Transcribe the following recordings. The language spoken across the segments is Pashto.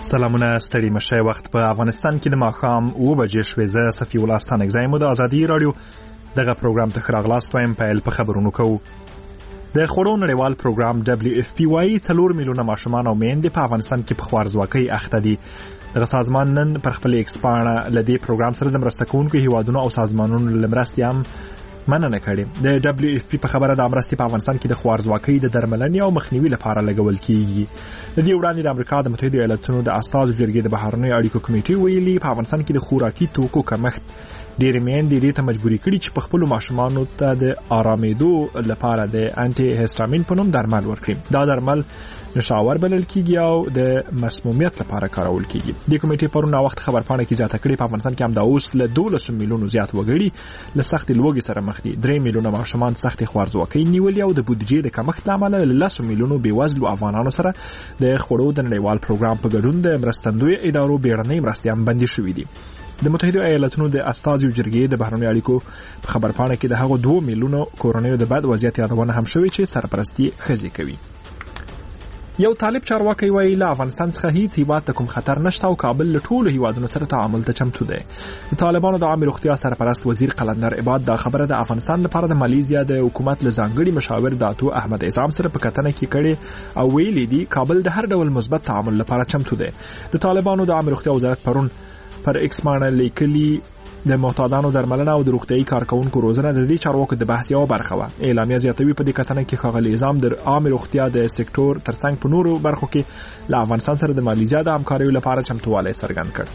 سلامونه ستړي مشه وخت په افغانستان کې د ماښام 7 بجې شوې. زه صفي الله ستانک زایم د ازادي رادیو دغه پروګرام ته خراغلاست وایم. پیل په خبرونو کوو. د خوړو نړیوال پروګرام WFP وايي 4 میلیونه ماشومان او میندې په افغانستان کې په خوارځواکۍ اخته دي. دغه سازمان نن پر خپل ایکس پاڼه لدې پروګرام سره د مرسته کوونکو هیوادونو او سازمانونو لمرستې هم مننه کړې. د WFP په خبره د امرستي په افغانستان کې د خوارځواکۍ د درملنې او مخنیوي لپاره لګول کیږي. د دې وړاندې د امریکا د متحده ایالاتونو د استازو جرګې د بهرنیو اړیکو کمیټې ویلي په افغانستان کې د خوراکي توکو کمښت ډېرې میندې دې ته مجبوري کړي چې په خپل ماشومانو ته د آرامېدو لپاره د انټي هیسټامین په نوم درمل ورکړي. دا درمل نشاور بلل کیږي او د مسمومیت لپاره کارول کیږي. د کمیټې پرون وخت خبرپاڼه کې زیاته کړې په افغانستان کې هم د اوس له 12 میلیونو زیات وګړي له سخت لوږې سره مخ دي. 3 میلیونه ماشومان سخت خوارځواکۍ نیولې او د بودیجې د کمښت له امله له 10 میلیونو بېوزلو افغانانو سره د خوړو د نړیوال پروګرام په ګډون د مرستندوی ادارو بیړنۍ مرستې هم بندي شوې دي. د متحده ایالاتونو د استازو جرګې د بهرنیو اړیکو په خبرپاڼه کې د هغو 2 میلیونو کورنیو د بد وضعیت یادونه هم شوې چې سرپرستی ښځې کوي. یو طالب چارواکي وایي له افغانستان څخه هیڅ هیواد ته کوم خطر نشته او کابل له ټولو هیوادونو سره تعامل ته چمتو دی. د طالبانو د عامه روغتیا سرپرست وزیر قلندر عباد دا خبره د افغانستان لپاره د مالیزیا د حکومت له ځانګړي مشاور داتو احمد اعظم سره په کتنه کې کړي او ویلي دي کابل د هر ډول مثبت تعامل لپاره چمتو دی. د طالبانو د عامه روغتیا وزارت پرون پر ایکس باندې لیکلي د معتادانو درملنه او د روغتيایي کارکونکو روزنه د دې چارواکو د بحث یو برخه و. اعلامیه زیاتوي په دې کتنه کې ښاغلي نظام د عامه روغتیا د سکتور ترڅنګ په نورو برخو کې له افغانستان سره د مالیزیا د همکارۍ لپاره چمتووالی څرګند کړ.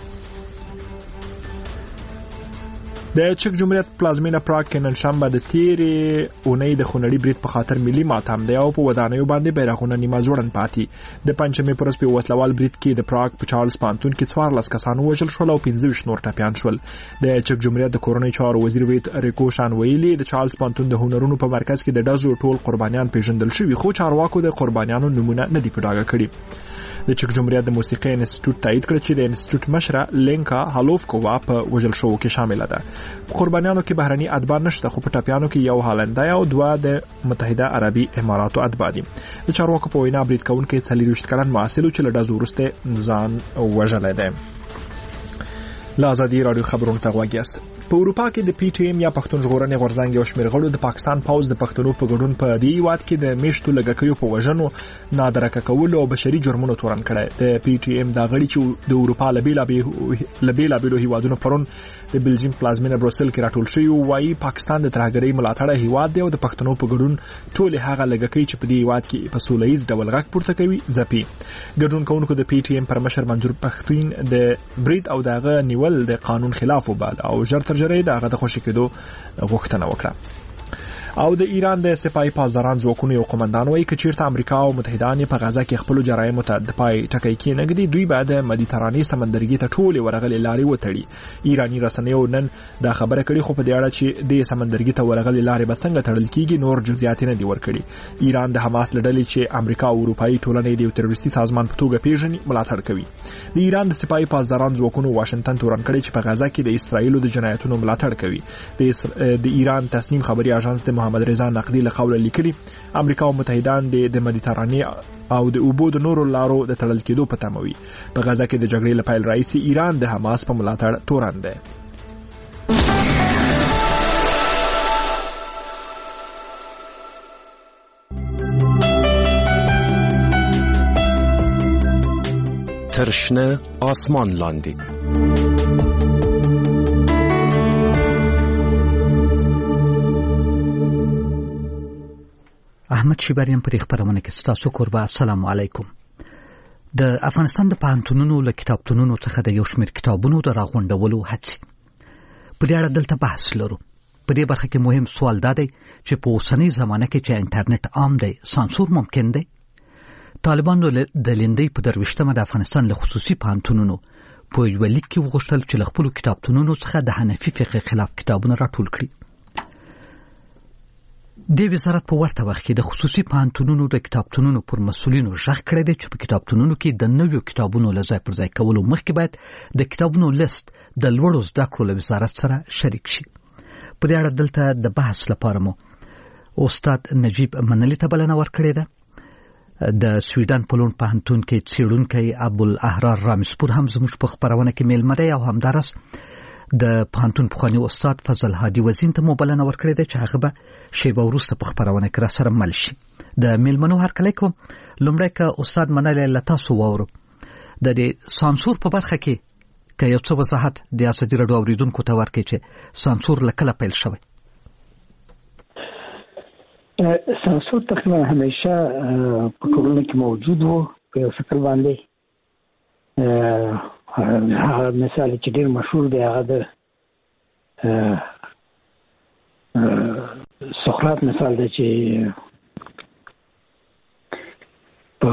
د چک جمهوریت پلازمینه پراګ کې نن شنبه د تیرې اونۍ د خونړي برید په خاطر ملي ماتم دی او په ودانیو باندې بیرغونه نیمه ځوړند پاتې. د پنځمې پر ورځ په وسلوال برید کې د پراګ په چارلز پانتون کې 14 کسان وژل شول او 15 نور ټپيان شول. د چک جمهوریت د کورنۍ چارو وزیر ویت ریکوشان ویلي د چارلز پانتون د هنرونو په مرکز کې د ډزو ټول قربانیان پیژندل شوي خو چارواکو د قربانیانو نمونه نه دی په ډاګه کړی. د چک جمهوریت د موسیقي انسټیټیوټ تایید کړ چې د انسټیټیوټ مشره لینکا هالوفکووا په وژل شوو کې شامل ده. قربانیانو کې بهرني اتباع نشته خو په ټپيانو کې یو هالندای او 2 د متحده عربي اماراتو اتباع دي. د چارواکو په وینا برید کوونکي 40 کلن محصل چې له ډزو وروسته ځان وژلی دی. لا ازادي رادیو خبرونه ته غوږ یاست. په اروپا کې د PTM یا پښتون ژغورنې غورځنګ یو شمېر غړو د پاکستان پوز د پښتنو په ګډون په دې هیواد کې د میشتو لګکیو په وژنو نادرکه کولو او بشري جرمونو تورن کړي. د PTM دا غړي چې د اروپا لبیلابیلو هیوادونو پرون د بلجیم پلازمینه بروسل کې راټول شوی وایي پاکستان د ترهګرۍ ملاتړ هیواد دی او د پښتنو په ګډون ټول هغه لګکۍ چې په دې هیواد کې په سولهییز ډول غږ پورته کوي ځپي. ګډون کوونکو د PTM پر مشر منظور پښتون د برید او دغه نیول د قانون خلاف وبال او ژر تر ژره دغه د خوشی کېدو غوښتنه وکړه. او د ایران د سپایي پاسداران ځواکونو یو قومندان وایي چې چیرته امریکا او متحدان په غزا کې خپل جرایمو ته د پای ټکی کې نګدي دوی بعد مدیترانې سمندرګي ته ټول ورغلي لارې وتړي. ایرانی رسنیو نن دا خبره کړې خو په دې اړه چې د سمندرګي ته ورغلي لارې به څنګه تړل کیږي نور جزئیات نه دی ورکړي. ایران د حماس لړلې چې امریکا او اروپאי ټولنې د یو تروریستي سازمان په توګه پیژني ملاتړ کوي. د ایران د سپایي پاسداران ځواکونو واشنگټن تورن کړی چې په غزا کې د اسرایل د جنایتونو ملاتړ کوي. د ایران تصنیم خبري اژانس د محمد رضا نقدي له قوله لیکلي امریکا او متحدان د مدیترانې او د اوبو د نورو لارو د تړل کېدو په تمه وي. په غزا کې د جګړې لپاره رئیس ایران د حماس په ملاتړ تورن دی. ترشنه آسمان لاندې احمد شیباریان پر خبرونه کې ستاسو کوربه. السلام علیکم. د افغانستان د پوهنتونونو له کتابتونونو څخه د یو شمېر کتابونو د راغونډولو هڅې په دې اړه دلته بحث لرو. په دې برخه کې مهم سوال دا دی چې په اوسنۍ زمانه کې چې انټرنیټ عام دی سانسور ممکن دی؟ طالبانو د لیندۍ په 23مه د افغانستان له خصوصي پوهنتونونو په یو لیک کې وغوښتل چې له خپلو کتابتونونو څخه د حنفي فقه خلاف کتابونه راټول کړي. د وزارت په ورته وخت کې د خصوصي پوهنتونونو د کتابتونونو پر مسؤلینو غږ کړی دی چې په کتابتونونو کې د نویو کتابونو له ځای پر ځای کولو مخکې باید د کتابونو لیست د لوړو زده کړو له وزارت سره شریک شي. په دې اړه دلته د بحث لپاره مو استاد نجیب منلی ته بلنه ورکړې ده. د سویډن په لوند پوهنتون کې څېړونکی ابوالاحرار رامسپور هم زموږ په خبرونه کې میلمه دی او همدارس د پوهنتون پخوانی استاد فضل هادي وزین ته مو بلنه ورکړې ده چې هغه به شیبه وروسته په خبرونه کې راسره مل شي. د میلمنو هرکلی کوم. لومړی که استاد منلی له تاسو واورو د دې سانسور په برخه کې که یو څه وضاحت د ازادي راډیو اوریدونکو ته ورکړي چې سانسور له کله پیل شوی؟ سانسور تقریبا همیشه په ټولنه کې موجود و په یو شکل باندې. هغه مثال چې ډېر مشهور دی هغه د سقراط مثال دی چې په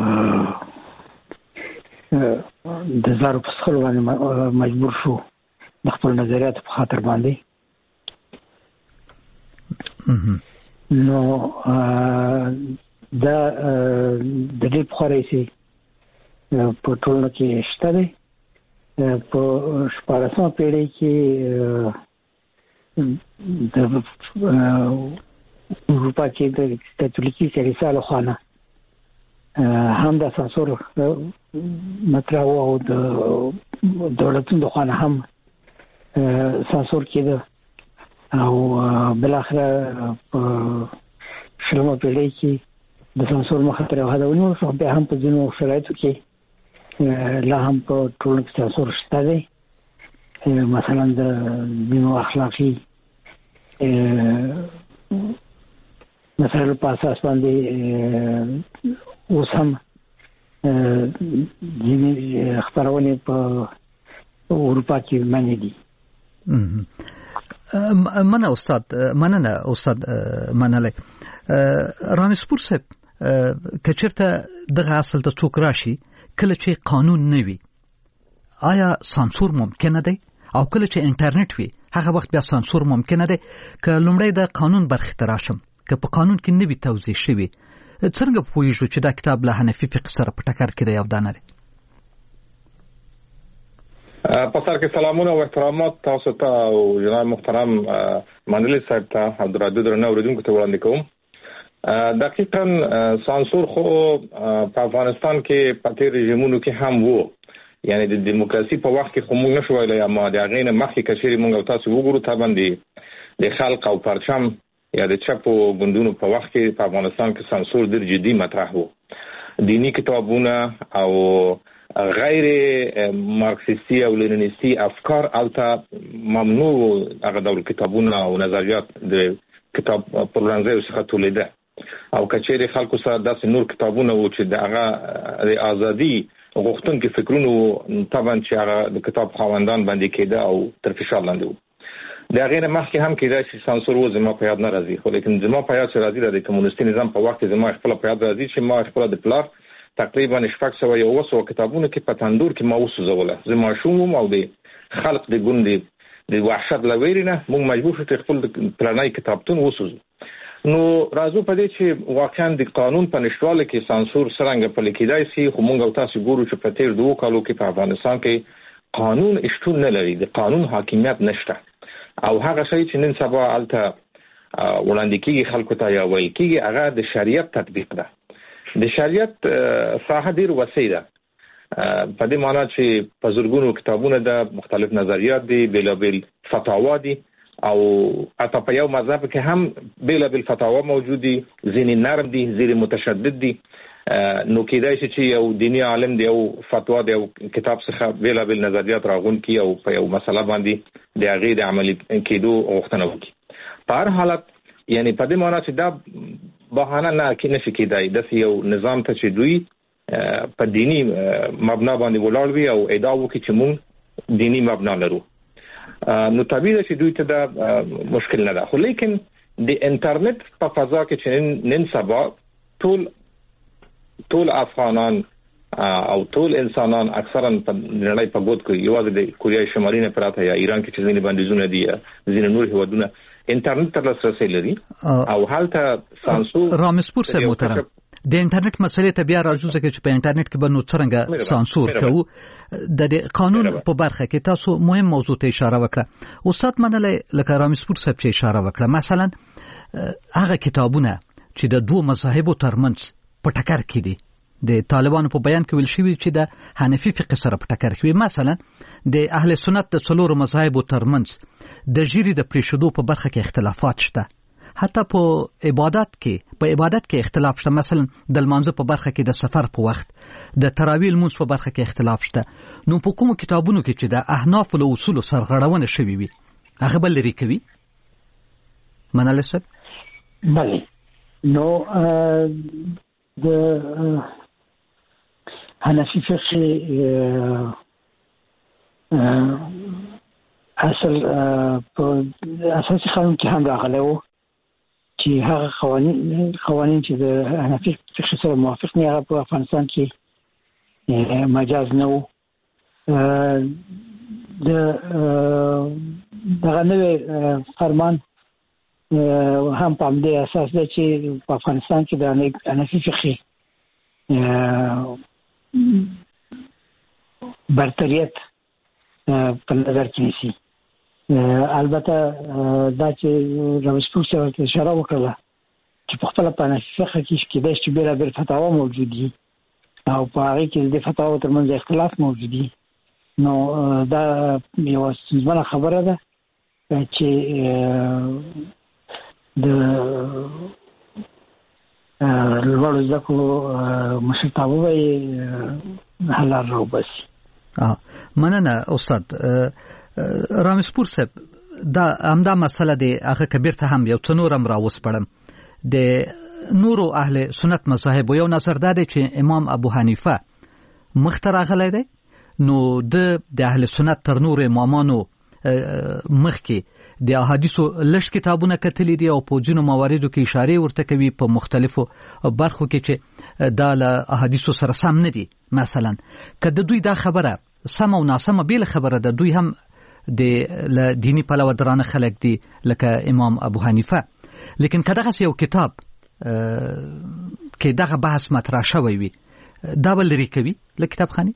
د زارو په څښلو باندې مجبور شو د خپل نظریاتو په خاطر باندې. نو دا د دې پخوا راهیسې په ټولنه کې شته دی. په 14مه پیړۍ کې د اروپا کې د کاتولیکي کلیسا له خوا نه هم د سانسور مطرح او د دولتونو د خوا نه هم سانسور کېده او بالاخره په 20مه پیړۍ کې د سانسور مخه تر هغه ونیول شو. بیا هم په ځینو شرایطو کې لا هم په ټولنه کې سانسور شته دی. مثلا د ځینو اخلاقي مسایلو په اساس باندې اوس هم ځینې خپرونې په اروپا کې منع دي. مننه استاد منلی. رامسپور صاحب که چېرته دغه اصل ته څوک راشي کله چې قانون نه وي آیا سانسور ممکنه دی؟ او کله چې انټرنیټ وي هغه وخت بیا سانسور ممکنه دی؟ که لومړی د قانون برخې ته راشم، که په قانون کې نه وي توضیح شوي، څنګه پوهیږو چې دا کتاب له حنفي فقه سره په ټکر کې دی او دا نه دی؟ په سر کې سلامونه او احترامات تاسو ته او جناب محترم منلی صاحب ته او د رادیو درنو اوریدونکو ته وړاندې کوم. دقیقاً سانسور خو په افغانستان کې په تیر رژیمونو کې هم وو، یعنی د دیموکراسي په وخت کې خو موږ نشو ویلی، اما د هغې نه مخکې که چېرې موږ او تاسو وګورو طبعا د خلق او پرچم یا د چپو ګوندونو په وخت کې په افغانستان کې سانسور ډېر جدي مطرح وو. دینی کتابونه او غیر مارکسیستی او لینینیستی افکار البته ممنوع هغه ډول کتابونه او نظریات د کتاب پلورنځیو څخه تولیده، او کچېرې خلکو سره داسې نور کتابونه وو چې د هغه د ازادي غوښتونکي فکرونو طبعا چې هغه د کتاب خاوندان باندې کېده او تر فشار لاندې وو. د هغې نه مخکې هم کېدای چې سانسور و، زما په یاد نه راځي، خو لیکن زما په یاد چې راځي د کمونیستي نظام په وخت کې زما خپله په یاد راځي چې ما خپله د پلار تقریبا 600 کتابونو کې په تندور کې ما وسوځوله. زه ماشوم وم او د خلق د ګوند د وحشت له ویرې نه موږ مجبور شو چې خپل پلاني کتابتون وسوځو. نو راځو په دې چې واقعا د قانون په نشتوالي کې سانسور څرنګه پلي کېدای شي، خو موږ او تاسو ګورو چې په تیر 2 کالو کې په افغانستان کې قانون شتون نه لري، د قانون حاکمیت نشته، او هغه شی چې نن سبا هلته وړاندې کېږي خلکو ته یا ویل کېږي هغه د شریعت تطبیق ده. د شریعت ساحه ډېر وسیع ده، په دې معنا چې په زرګونو کتابونه ده، مختلف نظریات دي، بېلابېل فتاوا دي، او حتی په یو مذهب کې هم بېلابېل فتاوا موجود دي، ځینې نرم دي، ځینې متشدد دي. نو کېدای شي چې یو دیني عالم دی او فتوا دی او کتاب څخه بېلابېل نظریات راغونډ کړي او په یو مسله باندې د هغې د عملي کېدو غوښتنه وکړي. په هر حالت یعنی په دې معنا چې دا بهانه نه نشي کېدای داسې یو نظام ته چې دوی په دینی مبنا باندې ولاړ وي او ادعا وکړي چې موږ دینی مبنا لرو. نو طبیعي ده چې دوی ته دا مشکل نه ده، خو لیکن د انټرنیټ په فضا کې چې نن سبا ټول افغانان او ټول انسانان اکثرا په نړۍ په ګوت کې یوازې د کوریا شمالي نه پراته یا ایران کې چې ځینې بندیزونه دي یا ځینې نور هیوادونه انټرنیټ ته لاسرسی لري او هلته سانسور. رامسپور صاحب محترم، د انټرنیټ مسلې ته بیا راځو ځکه چې په انټرنیټ کې به نو څرنګه سانسور کوو. د قانون په برخه کې تاسو مهم موضوع ته اشاره وکړه. استاد منلی لکه رامسپور صاحب چې اشاره وکړه، مثلا هغه کتابونه چې د دوه مذاهبو ترمنځ په ټکر کې دي. د طالبانو په بیان کې ویل شوی چې د حنفي فقه سره په ټکر کې وي. مثلا د اهل سنت د څلورو مذاهبو ترمنځ د ژیرې د پریښودو په برخه کې اختلافات شته. حتی په عبادت کې اختلاف شته. مثلا د لمانځه په برخه کې د سفر په وخت د تراویح لمونځ په برخه کې اختلاف شته. نو په کومو کتابونو کې چې د احناف له اصولو سرغړونه شوی وي هغه بل لري کوي. منل صاحب بله نو د حنفي فقه اصل په اساسي قانون کې هم راغلی و چې هغه قوانین چې د حنفي فقه سره موافق نه هغه په افغانستان کې مجاز نه و. دغه نوی فرمان هم په همدې اساس دی چې په افغانستان کې د حنفي فقه برتریت په نظر کې نیسي. البته دا چې رامسپور صاحب ته اشاره وکړه چې په خپله په حنفي فقه کې کېدای شي چې بېلابېل فتاوا موجود دي او په هغې کې د فتاوا ترمنځ اختلاف موجود دي. نو دا یوه ستونزمنه خبره ده چې د لوړو زده کړو مشرتابه به یې حل لار راوباسي. مننه استاد رامسپور صاحب. دا همدا مسله دی هغه کبیر ته هم یو څه نور هم راوسپړم. د نورو اهل سنت مذاهب یو نظر دا دی چې امام ابو حنیفه مخته راغلی دی. نو د اهل سنت تر نور امامانو مخکې د احادیثو لږ کتابونه کتلي دي او په ځینو مواردو کې اشاره ورته کوي په مختلفو برخو کې چې دا له احادیثو سره سم نه دي. مثلا که د دوی دا خبره سم او ناسمه بیل خبره ده، دوی هم د دینی پلوه درانه خلک دي لکه امام ابو حنیفه. لیکن که دغه یو کتاب کې دغه بحث مطرح شوی وي دا بل لري کوي له کتابخانه.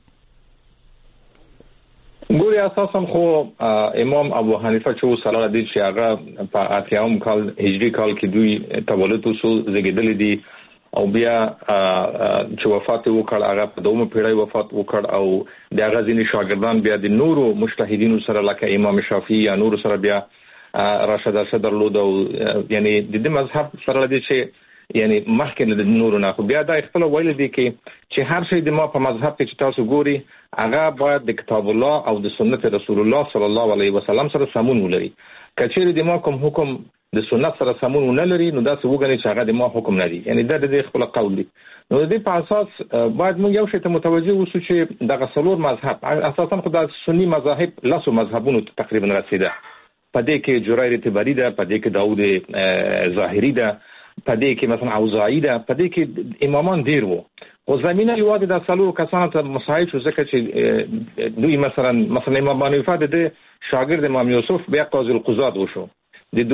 ګوري اساسا خو امام ابو حنیفه چې صلاح دي چې هغه په اتیاوم کال هجری کال کې دوی تولد وسو زګیدل دي او بیا چې وفات وکړ هغه په دومره پیړۍ وفات وکړ او د هغه ځینې شاګردان بیا د نورو مجتهدینو سره لکه امام شافعي یا نور سره بیا راشد درلود او یعنی د دې مذهب سره دي چې یعنی مخکې د نورو نه خو بیا دا خپل ویل دي چې هر شی د ما په مذهب کې چې تاسو ګوري هغه باید د کتاب الله او د سنت رسول الله صلی الله علیه وسلم سره سمون ولري. کچېر د ما کوم حکم د سنت سره سمون نه لري نو دا څه وګڼي چې هغه د ما حکم نه دی. یعنی دا د خپل قول دی. نو د دې په اساس باید موږ یو شی ته متوجه اوسو چې د غسلور مذهب اساسا خو د سنی مذاهب لاسو مذهبونو تقریبا رسیده. پدې کې جرير تبری ده، پدې کې داود ظاهری ده، پدې کې مثلا اوزاعی ده، پدې کې امامان ډیر وو. او زمينه یوازې د سلو کسانو ته مساعد شو ځکه چې دوی مثلا امام حنیفه د شاګرد امام یوسف بیا قاضي القضات وشو د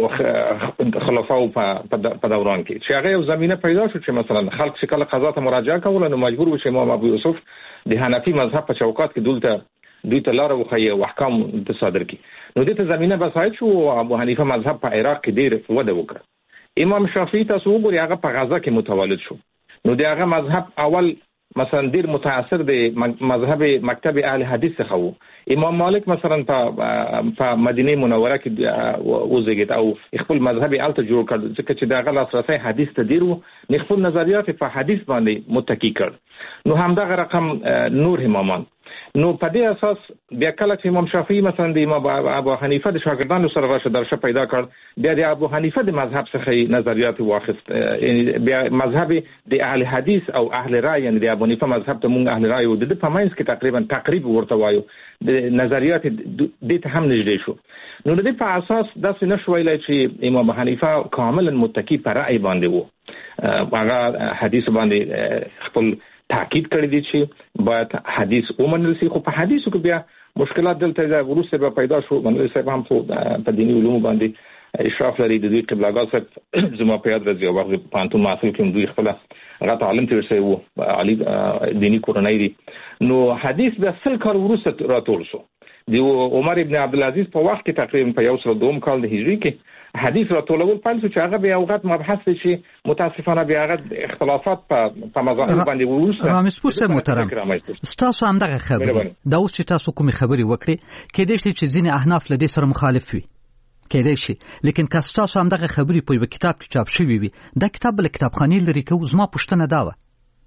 دوه خلفاو په دوران کې چې هغه یو زمينه پیدا شو چې مثلا خلک چې کله قضا ته مراجعه کول نو مجبور وو چې امام ابو یوسف د حنفي مذهب په چوکات کې دوی ته لار وخی او احکام تصادر کی. نو دې ته زمينه بسایت شو او ابو حنیفه مذهب په عراق کې ډیر وده وکړ. امام شافعي تاسو وګورئ هغه په غزا کې متولد شو. نو دغه مذهب اول مثلا ډیر متاثر دی مذهب مکتب اهل حدیث څخه وو. امام مالک مثلا په مدینه منوره کې وزګیت او خپل مذهب الته جوړ کړ ځکه چې دغه لاسرسي حدیث ته ډیر وو. خپل نظریات په حدیث باندې متکی کړ. نو همدغه رقم نور امامان. نو په دې اساس بیا کله چې امام شافعي مثلا د امام ابو حنیفه د شاګردانو سره راشه درشه پیدا کړ بیا د ابو حنیفه د مذهب څخه نظریات واخیست. بیا مذهب د اهل حدیث او اهل رای یعنی د ابو حنیفه مذهب ته مونږ اهل رای او د پماینس کې تقریبا ورته وایو د نظریات د ته هم نږدې شو. نو د دې په اساس داسې نشو ویلای چې امام حنیفه کاملا متکی پر رای باندې وو. هغه حدیث باندې خپل تاکید کړی دی چې باید حدیث ومنل شي. خو په حدیثو کې بیا مشکلات دلته د ورسره به پیدا شو. منل صاحب هم په دینی علوم باندې اشراف لري. د دوی قبله‌ګاه صاحب زما په یاد راځي او وخت پانتون محفل کې دوی خپل غټ عالم تیر شوی وو علي دینی کورنۍ دي. نو حدیث به سل کال ورسره راټول شو. د عمر ابن عبد العزيز په وخت کې تقریبا په 102 کال د هجری کې حدیث راټولول پیل شو چې هغه بیا یو غټ مبحث دی چې متاسفانه بیا هغه اختلافات په مذاهب باندې وروسته رامسپور صاحب محترم تاسو همدغه خبرې دا اوس چې تاسو کومې خبرې وکړي کېدای شي چې ځینې احناف له دې سره مخالف وي کېدای شي لیکن که تاسو همدغه خبرې په یو کتاب کې چاپ شوی وي دا کتاب له کتابخانې لري کوم زما پوښتنه دا و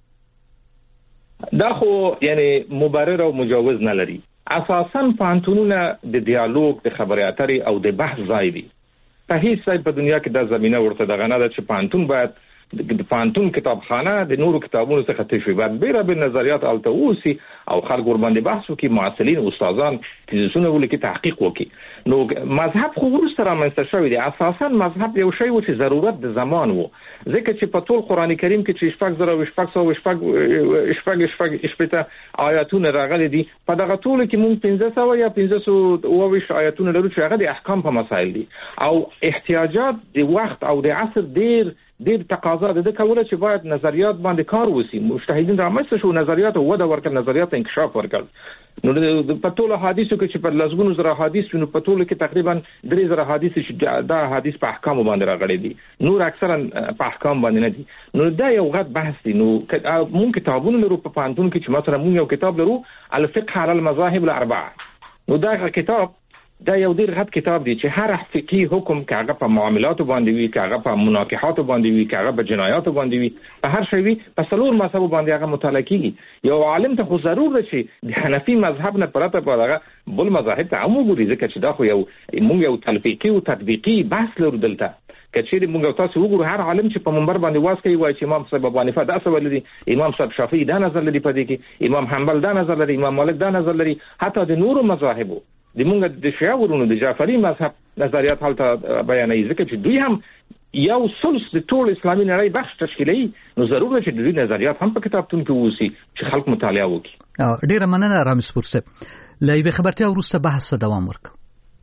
دا خو یعنی مبرر او مجوز نه لري اساساً پانتونونه د ډیالوګ د خبرې اترې او د بحث ځای دي په هیڅ ځای په دنیا کې دا زمينه ورته دغه نه ده چې پانتون باید د پانتون کتابخانه د نورو کتابونو څخه تشوي باید بیره نظریات التوسی او خلک ور باندې بحث وکړي معاصرین استادان تیزونه ولیکي تحقیق وکړي نو مذهب خو ورسره رامنځته شوی دی اساساً مذهب یو شی و چې ضرورت د زمان وو ځکه چې په ټول قران کریم کې چې شپږ آیاتونه راغلي دي په دغه ټول کې مونږ 1500 یا 1520 آیاتونه لرو چې هغه د احکام په مسائل دي او احتیاجات د وخت او د عصر ډیر تقاضا ده کوله چې باید نظریات باندې کار وسی مجتهدین رامنځته شو نظریات او وده ورکړ نظریات انکشاف ورکړ نو په ټول حدیثو کې چې په لزګونو زره حدیث نو په ټول کې تقریبا 3000 حدیث چې دا حدیث په احکام باندې راغلي دي نور اکثرا په احکام باندې نه دي نو دا یو غټ بحث دی نو مونږ کتابونه لرو په پانتون کې چې مثلا مونږ یو کتاب لرو الفقه على المذاهب الاربعه نو دا کتاب دا یو ډیر غټ کتاب دی چې هر فقهي حکم کاغه په معاملاتو باندې وي کاغه په مناکحاتو باندې وي کاغه په جنایاتو باندې وي په هر شی وي په څلور مذهب باندې هغه مطالعه کیږي یو عالم ته خو ضرور دی چې د حنفي مذهب نه پرته په هغه بل مذاهب ته عمو ګوري ځکه چې دا خو یو موږ یو تلفیقي او تطبیقي بحث لرو دلته کچېری موږ تاسو وګورو هر عالم چې په منبر باندې واس کوي وایي چې امام صاحب ابو حنیفه دا څه ولري امام صاحب شافعي دا نظر لري په دې کې امام حنبل دا نظر لري امام مالک دا نظر لري حتی د نورو مذاهبو د موږ د شیعورونو د جعفری مذهب نظریات هلته بیانوي ځکه چې دوی هم یو ثلث د ټول اسلامي نړۍ بخش تشکیلوي نو ضرور چې د دوی نظریات هم په کتابتون کې ووسی چې خلک مطالعه وکړي ډیره مننه رامسپور صاحب له یوې خبرتیا وروسته بحث دوام ورکړو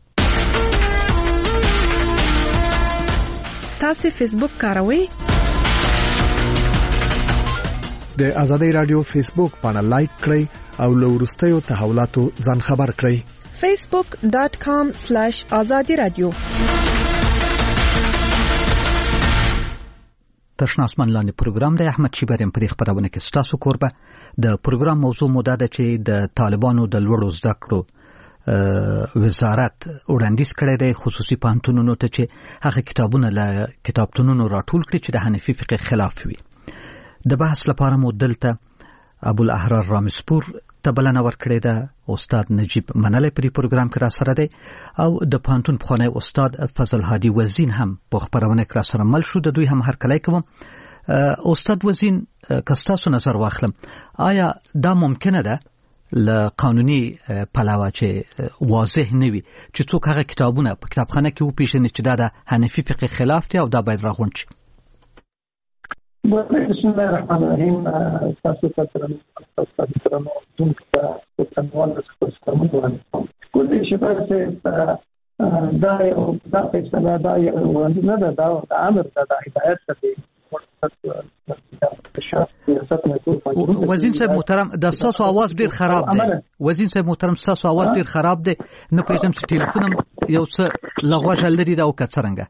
تاسو فیسبوک کاروئ د ازادي رادیو فیسبوک باندې لایک کړئ او له وروستیو تحولاتو ځان خبر کړئ facebook.com/azadi radio تشناسمن لاندې پروګرام د احمد شیبریم په خبرونه کې ستاسو کوربه د پروګرام موضوع موده ده چې د طالبانو د لوړو زده کړو وزارت وړاندیز کړی دی خصوصي پانتونونو ته چې هغه کتابونه له کتابتونونو راټول کړي چې د حنفي فقه خلاف وي د بحث لپاره مو دلته ابو الاحرار رامسپور ته بلنه ورکړې ده استاد نجیب منلی په پروګرام کې را سره دی او د پانتون پخوانی استاد فضل هادي وزین هم په خبرونه کې را سره مل شو د دوی هم هر کله کوم استاد وزین کستاسو نظر واخلم آیا دا ممکنه ده ل قانوني پلاوه چې واضح نه وي چې څوک هغه کتابونه په کتابخانه کې وپیژني چې دا د حنفي فقه خلاف دي او دا باید راغونډ شي بسم الله الرحمن الرحیم تاسو ته دونکو تنوال څخه کومه شي په دا فیصله دا نه ده دا امر ده هدایت ته وزین صاحب محترم د تاسو आवाज ډیر خراب دی وزین صاحب محترم تاسو आवाज ډیر خراب دی نه پېژنم چې ټلیفون یو څه لغوه لري دا او کڅرنګه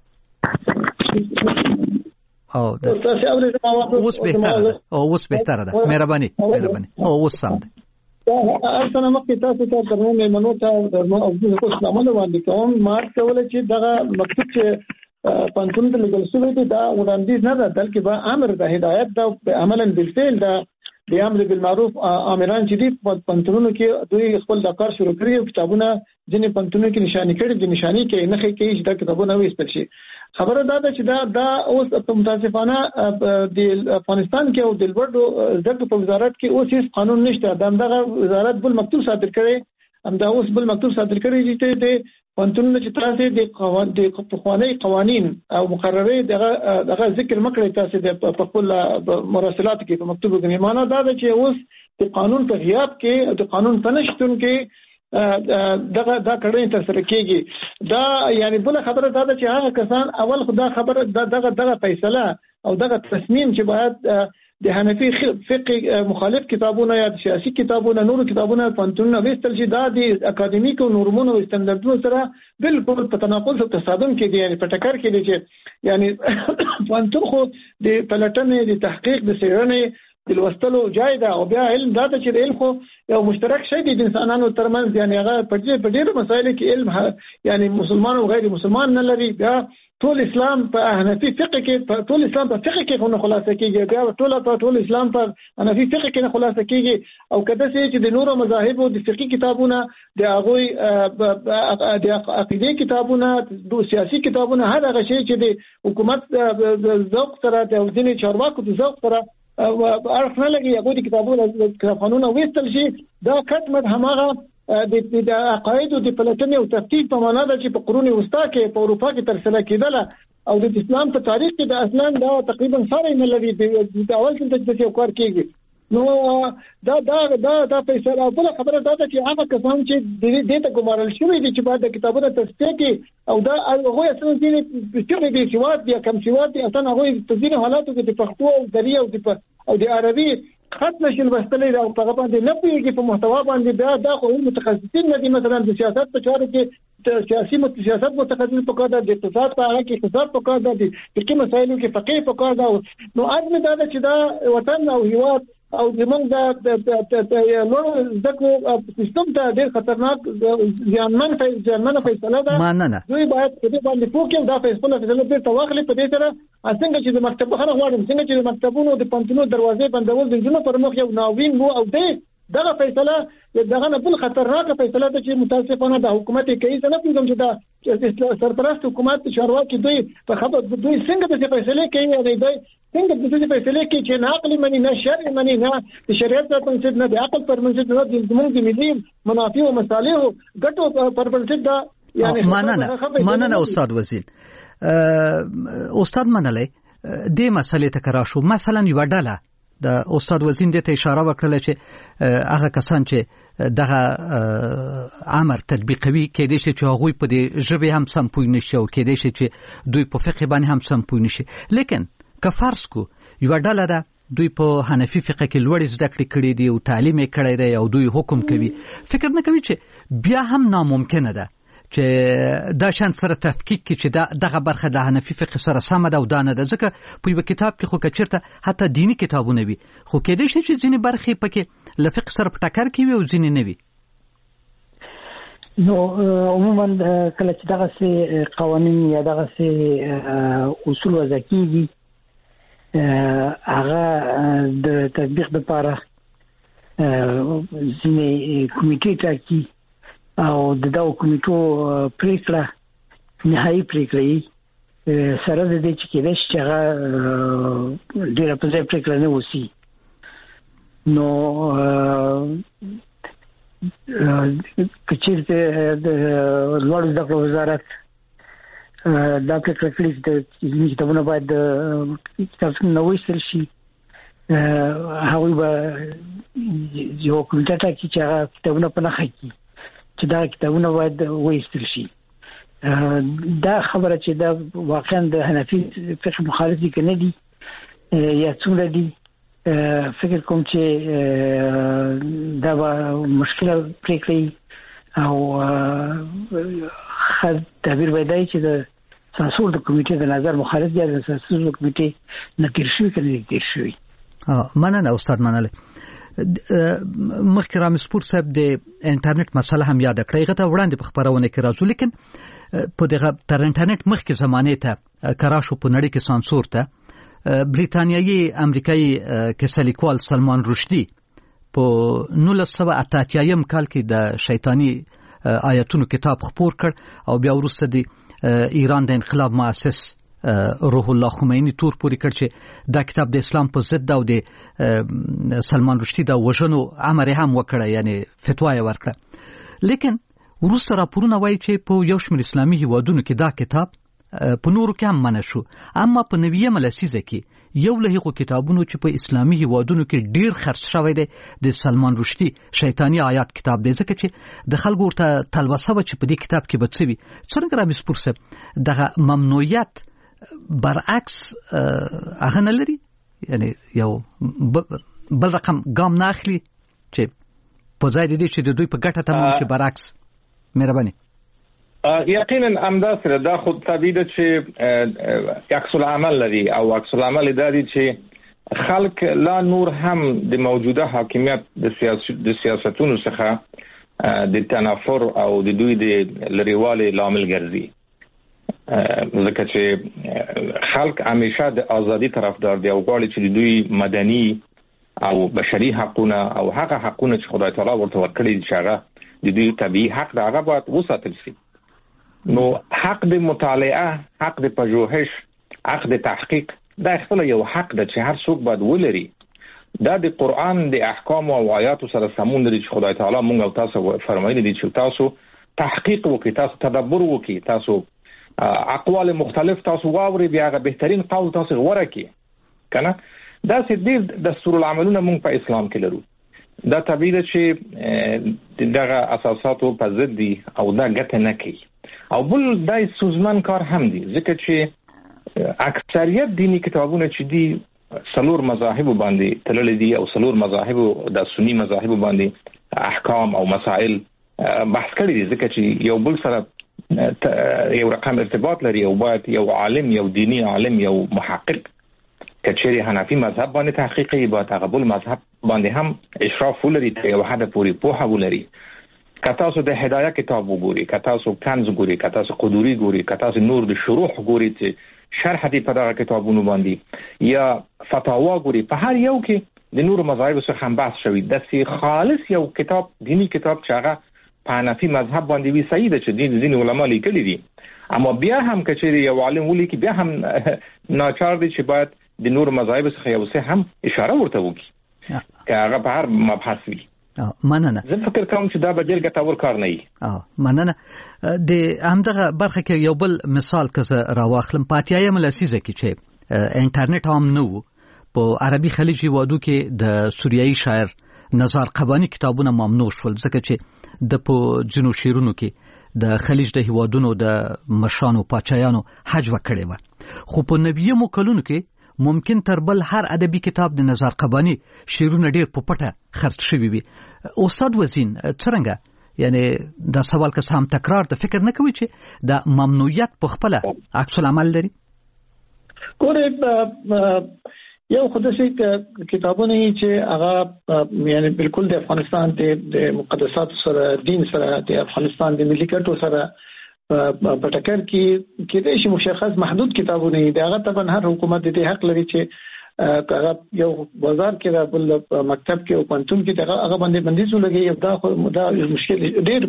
او اوس بهتره ده مهرباني او اوس سم ده اصلا مکه تاسو ته ترنو میمنو ته د اسلامو باندې کوم مارک کوله چې دغه مکتوب چې پانتون د لګل شوی دی دا وړاندیز نه ده بلکې به امر د هدایت دا عملاً بالفعل دا د امر بالمعروف امران چې دی پانتونونو کې دوی خپل د کار شروع کړی کتابونه ځینې پانتونونو کې نشانی کړي د نشانی کې نه خې کې چې دا کتابونه وېستل شي خبره دا ده چې دا اوس په متاسفانه د افغانستان کې او د لوړو زده په وزارت کې اوس هیڅ قانون نشته دغه وزارت بل مکتوب صادر کړي دا اوس بل مکتوب صادر کړي چې د پانتونونو چې تاسو د قوانین قوانین او مقررې دغه ذکر مکړی تاسو د خپل مراسلات کې په مکتوب کې معنا دا ده چې اوس د قانون په غیاب کې د قانون په نشتون کې دغه دا کړنې تر سره کېږي دا یعنی بل خبره دا ده چې هغه کسان اول خدا خبره دغه فیصله او دغه تصمیم چې باید د حنفي فقه مخالف کتابونه یا سیاسي کتابونه نور کتابونه پانتونونه وستل چې دا د اکاډمیکو نورمونو او استانداردونو سره بالکل په تناقض او تصادم کې دي، یعنی په ټکر کې دي چې یعنی پانتون خو د پلټنې د تحقیق د څېړنې د لوستلو ځای ده او بیا علم دا چې علم خو یو مشترک شی دی د انسانانو ترمنځ، یعنی هغه په ډېرو مسایلو کې علم یعنی مسلمان او غیر مسلمان نه لري. بیا ټول اسلام په حنفي فقه کې ټول اسلام په فقه کې نه خلاصه کیږي، بیا ټول اسلام په حنفي فقه کې نه خلاصه کیږي. او کله چې د نورو مذاهب او د فقهي کتابونه د هغه د عقیده کتابونه د سیاسي کتابونه هر هغه شی چې د حکومت د ذوق سره د ځینې چارواکو د ذوق سره اړخ نه لګي، هغه د کتابونو قانون وستل شي دا کټمت هماغه د عقاید او د پلټنې او تفتیش په معنا ده چې په قرون وسطا کې په اروپا کې ترسره کېدل او د اسلام په تاریخ کې د اصلا دا تقریبا سره نه لري د اول څخه د یو کار کېږي. نو دا فیصله بل خبره ده چې هغه کسان چې د ته ګمارل شوی دي چې بعد د کتابونو تصفیه کې او دا هغه اصلا چې د سواد دي کم سواد دي اصلا هغه په ځینې حالاتو کې د پښتو او دري او د عربي خط نشل بستلې او په باندې نه پیږي په محتوا باندې بیا دا خو متخصصین نه دي، مثلا د سیاست په چارو کې سیاسي سیاست متخصص پکار ده، د اقتصاد په اړه کې اقتصاد پکار ده، د فقهي مسایلو کې فقيه پکار ده. نو اځمه دا چې دا وطن او هیواد او زمونږ د نور ځکه سیستم ته ډېر خطرناک ځانمن فیصله ده. دوی باید په دې باندې پوښتنه دا فیصله ډېر تواخلي په دې سره څنګه چې د مکتب خره غواړم څنګه چې د مکتبونو د پانتونو دروازې بندول د جنونو پر مخ یو ناوین وو او دغه فیصله دغه نه بل خطرناک فیصله ده چې متاسفانه د حکومت کوي څنګه پیږم چې دا سرپرست حکومت چارواکي دوی په خبر دوی څنګه د فیصله کوي او دوی څنګه د فیصله کوي چې نه عقل مني نه شرع مني نه د شریعت پر بنسټ نه د عقل پر بنسټ نه د زموږ ملي منافع او مصالح ګټو پر بنسټ دا یعنی مننه استاد وزیر. استاد منلې د مسلې تکرار شو، مثلا یو ډله د استاد وزین د ته اشاره وکړه چې هغه کسان چې دغه امر تطبیقوي کېدای شي چې هغه په دې ژبه هم سم پوه نشي او کېدای شي چې دوی په فقه باندې هم سم پوه نشي، لیکن که فرض کو یو ډله ده دوی په حنفي فقه کې لوړ زده کړې کړې دي او تعلیم یې کړی دی او دوی حکم کوي، فکر نه کوي چې بیا هم ناممکنه ده چې دا شان سره تفکیک کې چې دغه برخه د حنفي فقه سره سم ده او دا نه ده، ځکه په یو کتاب کې خو کچرته حتی دینی کتابونه وي خو کېدای شي چې ځینې برخې پکې له فقه سره په ټکر کې وي او ځینې نه وي. نو عموما کله چې دغه سي قوانين یا دغه سي اصول وضع کیږي هغه د تطبیق لپاره ځینې کمیټې ټاکي او دغه کمیټو پریکړه نهایی پریکړه سره د دې چې کېدای شي چې هغه ډېر په ځای پریکړه نه وسی. نو کچېرته د لوړ زده کړو وزارت دا پریکړه کړې چې کتابونه باید کتابونه نو ویستل شي، هغوی به یو کمیټه ټاکي چې هغه کتابونه په نښه کړي چې دا کتابونه باید وایستل شي. دا خبره چې دا واقعا د حنفي فقه مخالف دي کنه دي یا څومره دي، فکر کوم چې دا مشکله پریکړه او خد تعبیر وایي چې د سانسور د کمیټې د نظر مخالف دي، د سانسور د کمیټې نتیر شوی کنه دي شوی. مننه استاد مننه. مخکې رامسپور صاحب د انټرنیټ مسله هم یاد کړی، هغه ته وړاندې په خبرونه کې راځو، لیکن په دغه تر انټرنیټ مخکې زمانه ته کراشو په نړۍ کې سانسور ته بریتانیایی امریکایي کیسلیکوال سلمان رشدي په 1988 کال کې د شیطانی آیاتونو کتاب خپور کړ او بیا وروسته د ایران د انقلاب مؤسس روح الله خمینی تور پوری کړ چې دا کتاب د اسلام په ضد او د سلمان رشدي د وژنو امر هم وکړ، یعنی فتوا یې ورکړه. لیکن وروسته راپورونه وایي چې په یو شمېر اسلامي هیوادونو کې دا کتاب په نورو کې هم منع شو، اما په 90مه لسیزه کې یو له هغو کتابونو چې په اسلامي هیوادونو کې ډیر خرڅ شوی دی د سلمان رشدي شیطانی آیات کتاب دی، ځکه چې د خلکو ورته تلوسه و چې په دې کتاب کې به څه وي. څنګه رامسپور صاحب دغه ممنوعیت برعکس هغه نه لري یعنی یو بل رقم ګام نه اخلي چې په ځای دې چې د دوی په ګټه تمام شي برعکس؟ مهرباني. یقینا همداسې دا خود طبیعي ده چې عکس العمل لري او عکس العمل دا دی چې خلک لا نور هم د موجوده حاکمیت د سیاستونو څخه د تنافر او د دوی د لریوالي لامل ګرځي، ځکه چې خلک همیشه د ازادي طرفدار دي او غواړي چې دوی مدني او بشري حقونه او هغه حقونه چې خدای تعالی ورته ورکړي چې هغه د دوی طبيعي حق دا هغه باید وساتل شي. نو حق د مطالعه، حق د پژوهش، حق د تحقیق دا خپل یو حق ده چې هر څوک باید ولري. دا د قران د احکام او آیاتو سره سمون لري چې خدای تعالی مونږ او تاسو فرمایلی دي چې تاسو تحقیق وکړئ، تاسو تدبر وکړئ، تاسو اقوال مختلف تاسو واوري، بیا هغه بهترین قول تاسو غوړه کړئ کنه. دا چې د دستور العملونه مونږ په اسلام کې لرو. دا طبيعي ده چې دغه اساساتو په ضد دي او دا ګټه نه کوي. او بل دای سوزمن کار هم دي، ځکه چې اکثریت دینی کتابونه چې دي څلور مذاهب باندې تلل دي او څلور مذاهب د سنی مذاهب باندې احکام او مسائل بحث کړي دي، ځکه چې یو بل سره یو رقم ارتباط لري. او باید یو عالم، یو دینی عالم، یو محقق کچېری حنفي مذهب باندې تحقیقي، باید هغه بل مذهب باندې هم اشراف ولري، ته یو حد پوری پوهه ولري. کته تاسو د هدايه کتاب وګوري، کته تاسو کنز ګوري، کته تاسو قدوري ګوري، کته تاسو نور د شروح ګوري چې شرح دي په دغه کتابونو باندې، یا فتاوا ګوري، په هر یو کې د نور مذاهب څخه هم بحث شوی. د سی خالص یو کتاب، دینی کتاب چې هغه په حنفي مذهب باندې وی صحیح ده چې دین علماء لیکلي دي، اما بیا هم کچېری یو عالم ولیکي بیا هم ناچار دي چې باید د نور مذاهب څخه یو څه هم اشاره ورته وکړي که هغه په هر مبحث وي. مننه. زه فکر کوم چې دا به ډېر ګټور کار نه وي. مننه. د همدغه برخه کې یو بل مثال که زه راواخلم، په اتیایم لسیزه کې چې انټرنیټ هم نه و، په عربي خلیج هیوادو کې د سوریایي شاعر نزار قبانی کتابونه ممنوع شول، ځکه چې د په جنو شیرونو کې د خلیج د هیوادونو د مشانو پاچایانو حجوه کړې و. خو په نویمو کلونو کې ممکن تر بل هر ادبي کتاب د نزار قبانی شیرونه ډیر په پټه خرڅ شوی وي. استاد وزین څنګه یعنی دا سوال که هم تکرار د فکر نه کوي چې د ممنوعیت په خپل عکس العمل لري؟ ګوره یو خدای کتابونه چې هغه یعنی بالکل د افغانستان د مقدسات سره، دین سره، د افغانستان د ملي ګټو سره په ټکر کې د شي مشخص محدود کتابونه دي. هغه طبعا هر حکومت د حق لري چې هغه یو بازار کې دا بل مکتب کې او پنتون کې هغه باندې بندیز ولګي. دا مشکل ډېر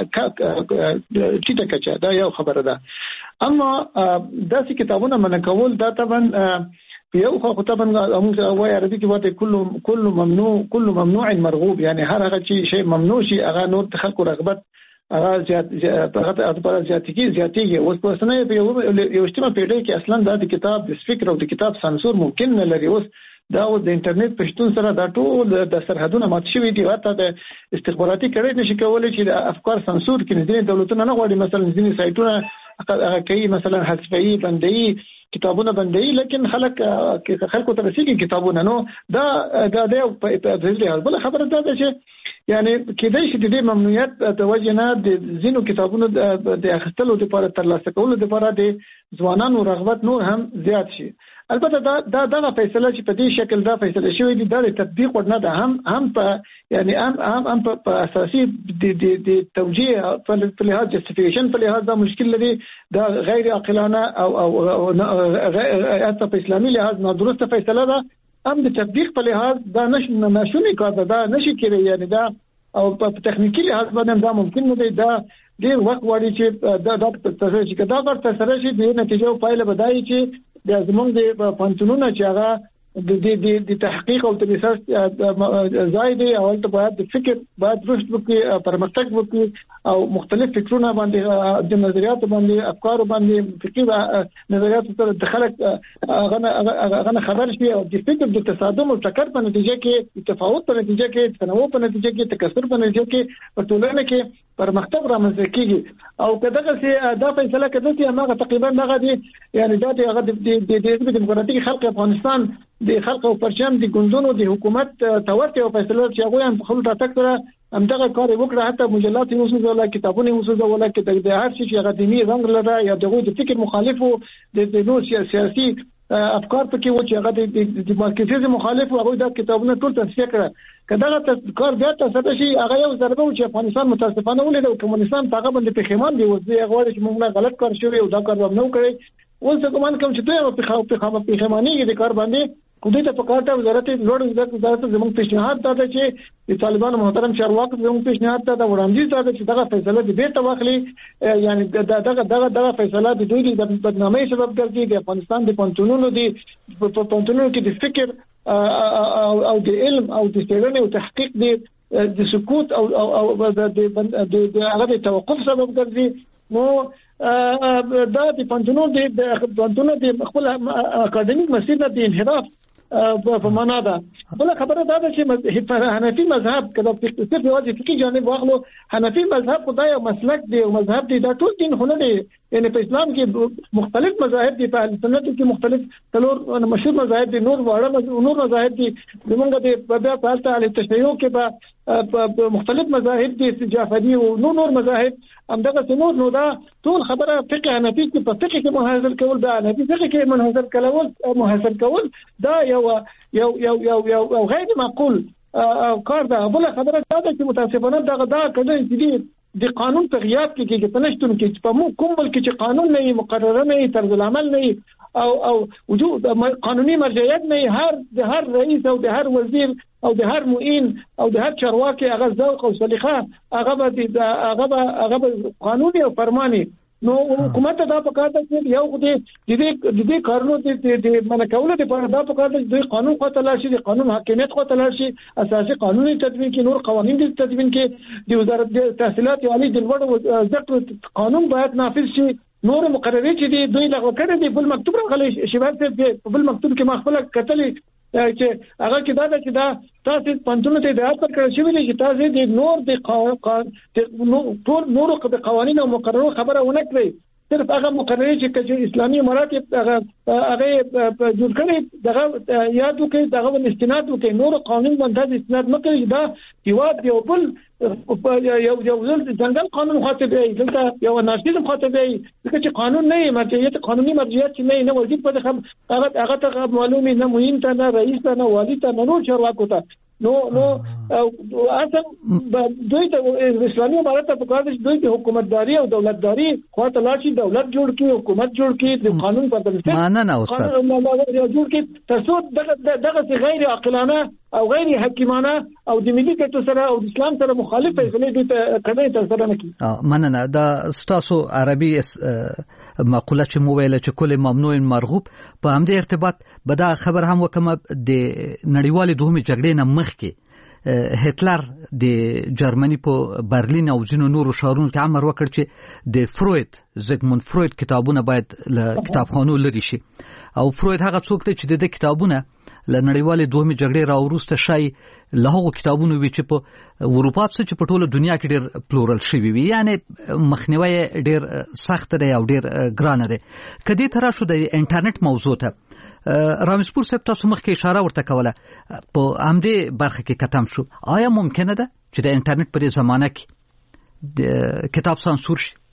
ټیټه کچه دا یو خبره ده. اما داسې کتابونه منع کول دا طبعا یو خو طبعا موږ وایو عربي کې وایي كل ممنوع مرغوب، یعنی هر هغه شی ممنوع شي هغه نور د خلکو رغبت هغه زیاتېږي. اوس په سنه یو اجتماع پیډه کې اصلا دا د کتاب د فکر او د کتاب سانسور ممکن نه لري. اوس دا د انټرنیټ په شتون سره دا ټول د سرحدونه مات شوي دي. حتی د استخباراتي کړي نشي کولای چې د افکار سانسور کړي. ځینې دولتونه نه غواړي مثلا ځینې سایټونه کوي مثلا حذفي بندي کتابونه بندي، لیکن خلکو ته رسیدي کتابونه. نو دا د بل خبره ده چې یعنی کېدای شي د ممنوعیت د وجه نه د ځینو کتابونو د اخیستلو لپاره ترلاسه کولو لپاره د ځوانانو رغبت نور هم زیات شي. البته دا فیصله چې په دې شکل دا فیصله شوې دي دا د تطبیق ورنه ده هم په یعنی هم په اساسي د توجیه په لحاظ جسټیفیکیشن په لحاظ دا مشکل لري. دا غیر عاقلانه او حتی په اسلامي لحاظ نادرسته فیصله ده. هم د تطبیق په لحاظ دا نشونی کار ده، دا نشي کېږي. یعنی دا او په تخنیکی لحاظ باندې دا ممکن نه دی. دا ډیر وخت وړي چې دا تاسو چې دا ورته سره شي د نتیجې او پایله بدایي چې د زمونږ د پنځونو چې هغه د تحقیق او تدریس زائد او ته باید د فکر باید رشد وکړي، پرمختګ وکړي او مختلف فکرونه باندې د نظریات باندې افکار باندې فکر نظریات سره دخلت هغه خبر شي او د فکر د تصادم او ټکر په نتیجه کې تفاوت په نتیجه کې تنوع په نتیجه کې تکثر په نتیجه کې په ټولنه کې پرمختګ رامنځته کیږي. او کداغه سي دا فیصله کړه چې هغه تقریبا دغه دي یعنی دا هغه د حزب دیموکراتیک خلق افغانستان د خلق او پرچم د ګوندونو د حکومت تورته او فیصله چې هغه هم خپل راتګ سره همدغه کار وکړه حتی مجلات اوسه ولا کتابونه اوسه ولا کې د هر شي چې هغه دینی رنګ لري یا دغه د فکر مخالفو د نور سیاسي افکار پکې و چې هغه د مارکسیزم مخالف او هغه د کتابونو ټول تصفیه کړه کداغه کار بیا تاسو شي هغه یو ضربه چې افغانستان متاسفانه ولید او کمونستان هغه باندې پښیمان دی وځي هغه چې موږ غلط کار شوی او دا کار نو کړی اوس کوم کوم چې دوی په پښیمانی کې د کار باندې کومه ته پکاټه وزارت وزارت زموږ پیشنهاد دا چې د طالبانو محترم چارواکو زموږ پیشنهاد دا وړاندیز دا چې دغه فیصله د بیرته واخلي یعنی دغه فیصله د دوی د بدنامۍ سبب ګرځي د افغانستان د پونتونونو کې د فکر او د علم او د څېړنې او تحقیق د سکوت او د هغه توقف سبب ګرځي نو دا د پونتونو د خپل اکاډمیک مسیر د انحراف په معنا ده بل خبره دا ده چې حنفي مذهب کله صرف یوازې فقهي جانب واخلو حنفي مذهب خدای او مسلک دی او مذهب دی دا ټول دین خو نه دی یعنی په اسلام کې مختلف مذاهب دي په اهل سنت کې مختلف څلور مشهور مذاهب دي نور مذاهب دي زمونږ د بیا په حالت اهل تشیع کې په مختلف مذاهب دي جعفری او نور مذاهب همدغه نو دا ټول خبره فقه حنفي کې په فقه کې منحصر کول دا حنفي فقه کې منحصر کول دا یو غیر معقول کار ده بل خبره دا ده چې متاسفانه دا کله چې د قانون تغییر کې پنځتون کې په کوم بل کې چې قانون نه مقرره نه طرز العمل نه او وجود قانوني مرجعیت نه هر رئیس او د هر وزیر او د هر معین او د هر چارواکي هغه ذوق او سلیقه هغه قانوني او فرماني نو حکومت دا پکاته چې یو د دې کارونو د منکوله د دا پکاته چې دوی قانون خو تلاشي د قانون حاکمیت خو تلاشي اساسي قانوني تدوین کې نور قوانين د تدوین کې د وزارت د تحصیلات عالی د لوړ زده قانون باید نافذ شي نور مقررات چې دوی لغوه کړي دي بل مکتوب راغلی شیبات په بل مکتوب کې مخفله کتلې چې هغه کې دا چې دا تاسو پنځونه ته د اثر کړی شوی چې تاسو د نور د نور قوانين او مقررات خبره ونه کړئ صرف هغه مقررات چې اسلامي امارات هغه جوړ کړي دغه یاد وکړي دغه استناد وکړي نور قانون باندې استناد مکړي دا یو بل یو ځنګل قانون خاطب دی دلته یو ناشید خاطب دی چې قانون نه مرجعیت قانوني مرجعیت نه وجود په هغه ته معلومه نه مهم ته نه رئیس ته نه والی ته نه نور چارواکو ته نو اصل دوی ته اسلامي امارات په کار دي دوی د حکومتداري او دولتداري خو ته لاشي دولت جوړ کی حکومت جوړ کی د قانون په تنظیم نه استاد جوړ کی تاسو دغه غیر عاقلانه او غیر حکیمانه او د ملي ګټو سره او د اسلام سره مخالف فیصله دي ته کړي تاسو نه کی مننه دا ستاسو عربي مقوله چې مو ویل چې کله ممنوع مرغوب په همدې ارتباط به دا خبر هم وکم د نړیوالې دوهمې جګړې نه مخکې هټلر د جرمني په برلین او ځینو نورو ښارونو کې امر وکړ چې د فروید زیګموند فروید کتابونه باید له کتابخانو لري شي او فروید هغه څوک دی چې د کتابونه له نړیوالې دوهمې جګړې راوروسته شای له هغو کتابونو وی چې په اروپا چې په ټوله دنیا کې ډېر پلورل شوی وي یعنی مخنیوي ډېر سخت دی او ډېر ګران دی کدی تر شو د انټرنیټ موضوع ته رامسپور صاحب تاسو مخکې اشاره ورته کوله په همدې برخه کې کتم شو آیا ممکنه ده چې د انټرنیټ په زمانه کې د کتاب سانسور شي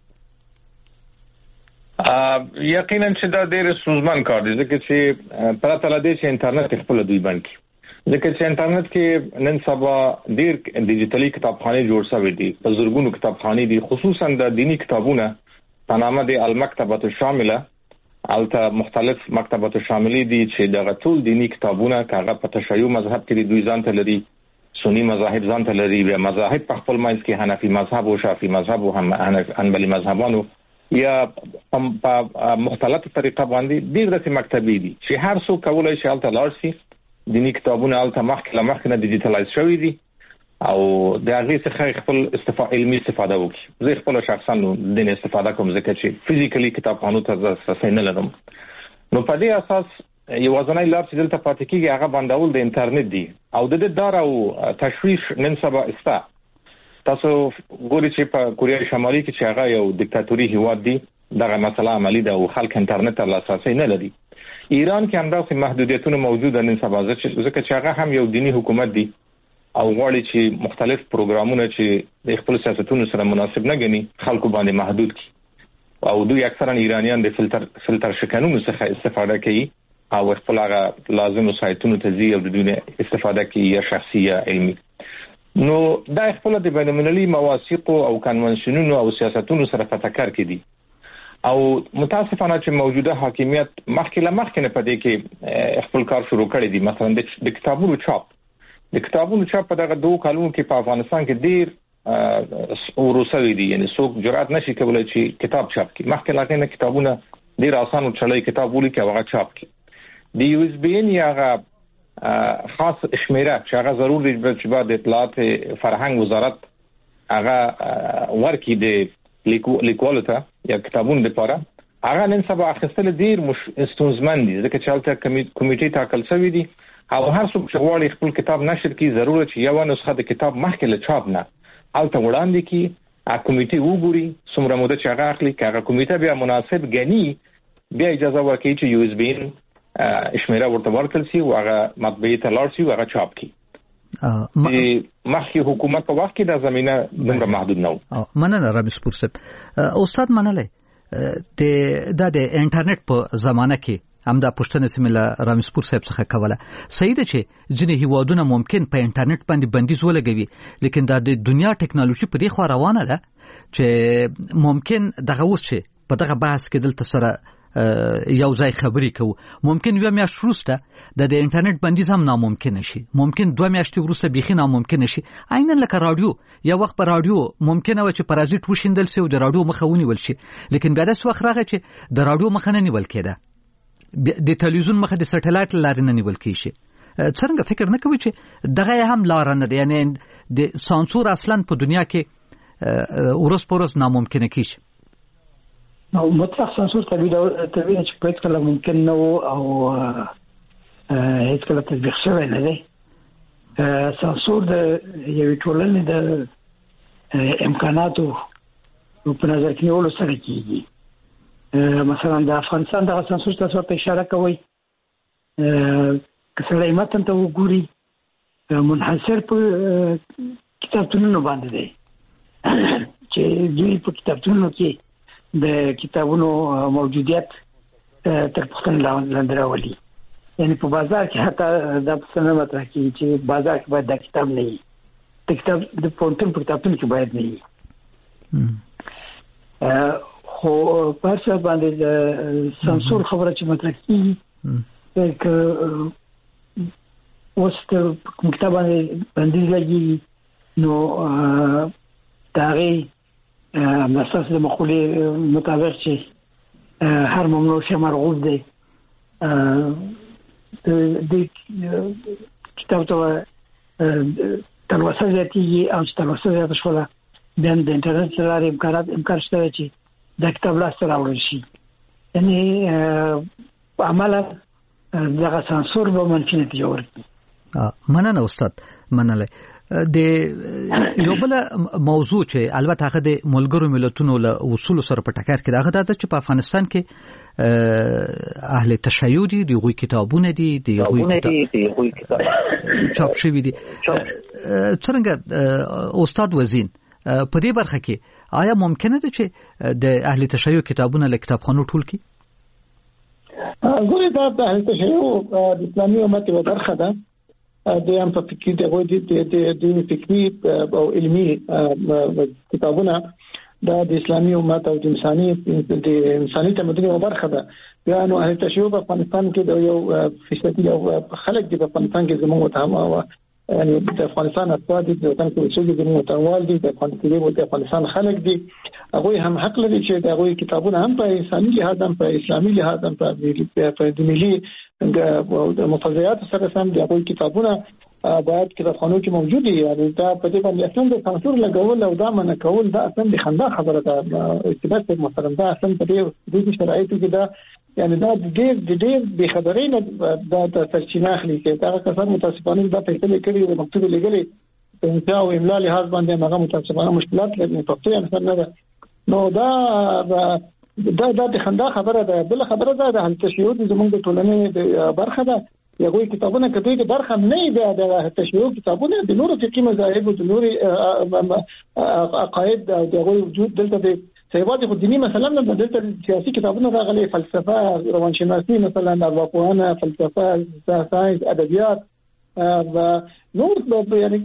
یقینا چې دا ډېر سوزمن کار دی ځکه چې پرته له دې چې انټرنیټ خپل دوی باندې ځکه چې انټرنیټ کې نن سبا ډېر ډیجیټلي کتابخانې جوړ شوې دي په زرګونو کتابخانې دي خصوصا د دینی کتابونه په نامه د المکتبه الشامله البته مختلف مکتبات شاملې دي چې د ټول دینی کتابونه کاغه په تشیع مذهب کې دوی ځان ته لري سنی مذاهب ځان ته لري بیا مذاهب په خپل منځ کې حنفي مذهب او شافعي مذهب او حنبلي مذهبانو یا په مختلفه طریقه باندې ډېر د مکتبې دي چې هر څوک کولای شي الته لاړ شي دینی کتابونه الته مخکې نه ډیجیټلایز شوي دي او د هغه څخه خپل علمي استفاده وکړي زه خپل شخصا د استفاده کوم ځکه چې فزیکلی کتابخانو ته ځم نه لرم نو په دې اساس یو ځنای لار چې دلته پاتې کیږي هغه باندې د انټرنیټ دی او د دې دار او تشویش نن سبا استا تاسو ګورئ چې په کوریا شمالي کې چې هغه یو دیکتاتوري هیواد دی دغه مسله عملی ده او خلک انټرنیټ ته لاسرسي نه لري. ایران کې همداسې محدودیتونه موجوده نن سبا ځکه چې هغه هم یو دینی حکومت دی او غواړي چې مختلف پروګرامونه چې د خپل سیاستونو سره مناسب نه ګڼي خلکو باندې محدود کړي او دوی اکثرا ایرانیان د فلټر شکنونو څخه استفاده کوي او خپل هغه لازم سایتونو ته ځي او د دوی استفاده کوي یا شخصي یا علمي. نو دا خپل د بین‌المللي مواثیق او کنونشنونو او سیاستونو سره په ټکر کې دي او متاسفانه چې موجوده حاکمیت مخکې نه پدې کې خپل کار شروع کړی دی. مثلا د کتابونو چاپ په دغه 2 کالونو کې په افغانستان کې ډیر وروسوي دي، یعنی څوک جرأت نشي کولای چې کتاب چاپ کړي. مخکې نه کتابونه ډیر آسان چلای کتاب ولي کې هغه چاپ کړي. د یو اس بي ان یا خاص شمیره چې هغه ضروري چې بعد اطلاعات فرهنګ وزارت هغه ورکی د لیکوالو ته یا کتابونو لپاره هغه نن سبا اخیستل ډیر ستونزمن دي ځکه چې هلته کمیټې ټاکل شوی دي او هر څوک چې غواړي خپل کتاب نشر کړي ضروري چې یو نسخه د کتاب مخکې له چاپ نه هلته وړاندې کړي، هغه کمیټې وګوري څومره موده چې هغه اخلي، هغه کمیټه بیا مناسب ګڼي بیا اجازه ورکړي چې یو اس بي ان شمیره ورته ورکړل شي او هغه مطبعې ته لاړ شي او هغه چاپ کړي. مخکې حکومت په وخت کې د زمينه دومره محدود نه و. مننه رمیز پور صاحب. استاد منلای د انټرنیټ په زمانه کې همدا پښتنه سیمه رمیز پور صاحب څخه کوله صحیح ده چې ځینې هیوادونه ممکن په انټرنیټ باندې بندیز ولګوي لیکن د دنیا ټکنالوژي په دې خوا روانه ده چې ممکن دغه اوس چې په دغه بحث کې دلته سره یو ځای خبرې کوو ممکن یو میاشت وروسته د انټرنیټ بندیز هم ناممکن شي، ممکن 2 میاشتې وروسته بيخي ناممکن شي. عیناً لکه رادیو یا وخت په رادیو ممکن و چې پرازیت وشیندل شي او د رادیو مخه ونیول شي لیکن بیا د وخت راغی چې د رادیو مخه نه نیول کېده، د تلویزیون مخه د سټلایټ لارې نه نیول کېږي. څنګه فکر نه کوي چې دغه هم لار نه ده، یعنی د سانسور اصلا په دنیا کې ورځ په ورځ ناممکن کېږي؟ نو مطلق سانسور تبدیل چې په کله ممکن نه وو او هیڅ کله تطبیق شوی نه دی. سانسور د یوې ټولنې د امکاناتو په نظر کې نیولو سره کېږي. مثلا د افغانستان د سانسور تاسو ته اشاره کوي که سړی متن ته وګوري منحصر په کتابتونونو باندې دی چې دوی په کتابتونونو کې د کتابونو موجودیت تر پښتنه لاندې راولي. یعنی په بازار کې حتی د پښتنه مطرح کیږي چې بازار کې باید د کتاب نه وي، د کتاب د پونتن په کتابتون کې باید نه وي. خو په څه باندې د سانسور خبره چې مطرح کیږي چې وسته کتاب باندې لګي نو داغي اساس د مقولې مطابق چې هر ممنوع شی مرغوب دی. د کتاب ته تلوسه زیاتیږي او چې تلوسه زیاته شوله بیا د انټرنیټ سره امکان شته چې د کتاب لاسته راوړل شي. یعنی عملا دغه سانسور به منفي نتیجه ورکړي. مننه استاد. مننه د یو بل موضوع چې البته هغه د ملګرو ملتونو له اصول سره په ټکر کې راغلی دا چې په افغانستان کې اهل تشیع دي، دغه کتابونه دي، دغه کتاب چاپ شوی دي. څنګه استاد وزین په دې برخه کې آیا ممکنه ده چې د اهل تشیع کتابونه له کتابخانو ټول کی؟ ګورې دا د اهل تشیع د اسلامي امت یوه برخه ده. د هم په فکري د فکري او علمي کتابونه د اسلامي امت او د انساني تمدن یوه برخه ده. بیا نو اهل تشیع په افغانستان کې د یو فیصدي یو خلک دي په افغانستان کې زموږ یعنی د افغانستان افراد د وطن کې اوسېږي د متوال دي د افغانستان خلک دي. هغه هم حق لري چې د هغه کتابونه هم په انساني لحاظ هم په اسلامي لحاظ هم په د ملي د مفاضلات سره سم د هغه کتابونه باید کتابخانو کې موجود دي. یعنی دا په دې باندې اصلا د سانسور لګول او دا منع کول دا اصلا د خندا خبره ده. ارتباط مثلا دا اصلا په دې شرایطو کې دا یعنی دا د ډېر به خبرې نه دا سرچینه اخلي چې دا کسان متاسفانه دا فیصله کړي او مکتوب لګلې په انشاء او املا لحاظ باندې هغه متاسفانه مشکلات لري پښتو یې مثلا نه. نو دا د خندا خبره ده. بل خبره ده د تشیع زموږ د ټولنې د برخه ده. یوه کتابونه کدی د برخه نه دی د تشیع کتابونه د نورو فقهي مذاهب او د نورو عقاید د وجود دلته د سیواد خو دینی مثلا دلته سیاسي کتابونه راغلي، فلسفه، روانشناسي مثلا، ارواپوهنه، فلسفه، ساينس، ادبیات، نور یعنی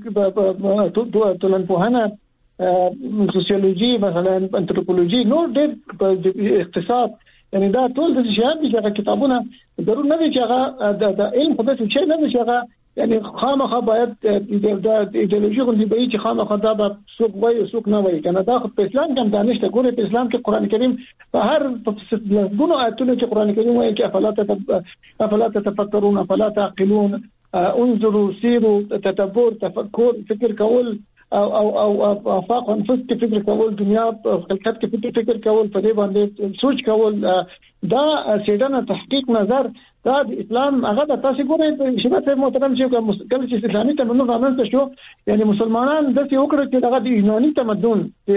ټولنپوهنه، سوسیولوژي مثلا، انثروپولوژي، نور ډېر اقتصاد، یعنی دا ټول د شیان دي چې کتابونه ضرور نه دي چې هغه د علم په څه شي نه دي چې هغه یعنی خامخا باید د ایدئولوژي غوندي به چې خامخا دا به څوک وایي څوک نه وایي کنه. دا په اسلام کې هم دانش ته ګوره، په اسلام کې قران کریم په هر غونو آیتونو کې قران کریم وایي چې افلا تتفکرون افلا تعقلون انظروا سیروا تتبر تفکر فکر کول او افاق انفس کې فکر کول، دنیا خلقت کې فکر کول، په دې باندې سوچ کول، دا سیدانه تحقیق نظر دا د اسلام هغه د تاسو ګورئ شباب محترم چې کله چې اسلامي تمدن رامنځته شو یعنی مسلمانان د څه وکړه چې دغه د یوناني تمدن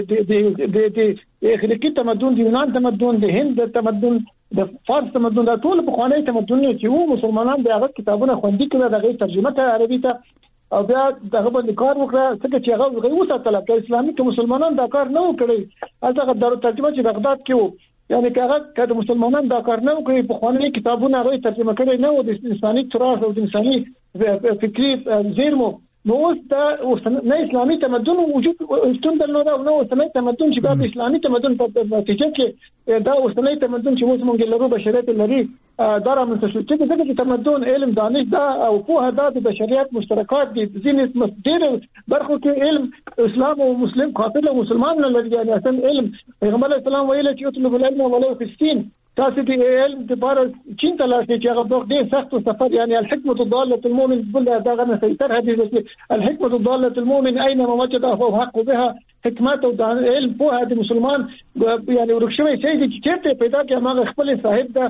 د اخلاقی تمدن، د یونان تمدن، د هند تمدن، د فارس تمدن، د ټول په خواني تمدن چې وو مسلمانان د هغه کتابونه خوندي کړل، دغه ترجمه کړه عربي ته او بیا دغه باندې کار وکړه څنګه چې هغه وساتله. که اسلامي که مسلمانان دا کار نه وکړي هغه دارو ترجمه چې بغداد کې وو یعنی که د مسلمانان دا کار نه وکړي په خواني کتابونه هغه ترجمه کړي نه و د انساني تراث او د انساني فکری زیرمو، نو اوس نه اسلامي تمدن وجود استون درلوده او نه اوسنی تمدن چې د اسلامي تمدن په نتیجه کې دا اوسنی تمدن چې اوس موږ لرو بشریت لري دا رامنځته شو چې دغه تمدن علم دانش دا او په هدا د بشریت مشترکات دي ځینې ډېر برخو کې علم اسلام او مسلم قاتل او مسلمان نه لري. یعنی اصلا علم پیغمبر اسلام ویل چې اطلب العلم ولو في الصين، تاسو دې علم د بار چین تلاشي چې هغه ډېر سخت سفر. یعنی الحكمه الضاله المؤمن بل دا غنه سيطر حديث الحكمه الضاله المؤمن اينما وجدها فهو حق بها. حکمت او علم په هغه مسلمان یعنی ورښوي چې چیرته پیدا کې هغه خپل صاحب دا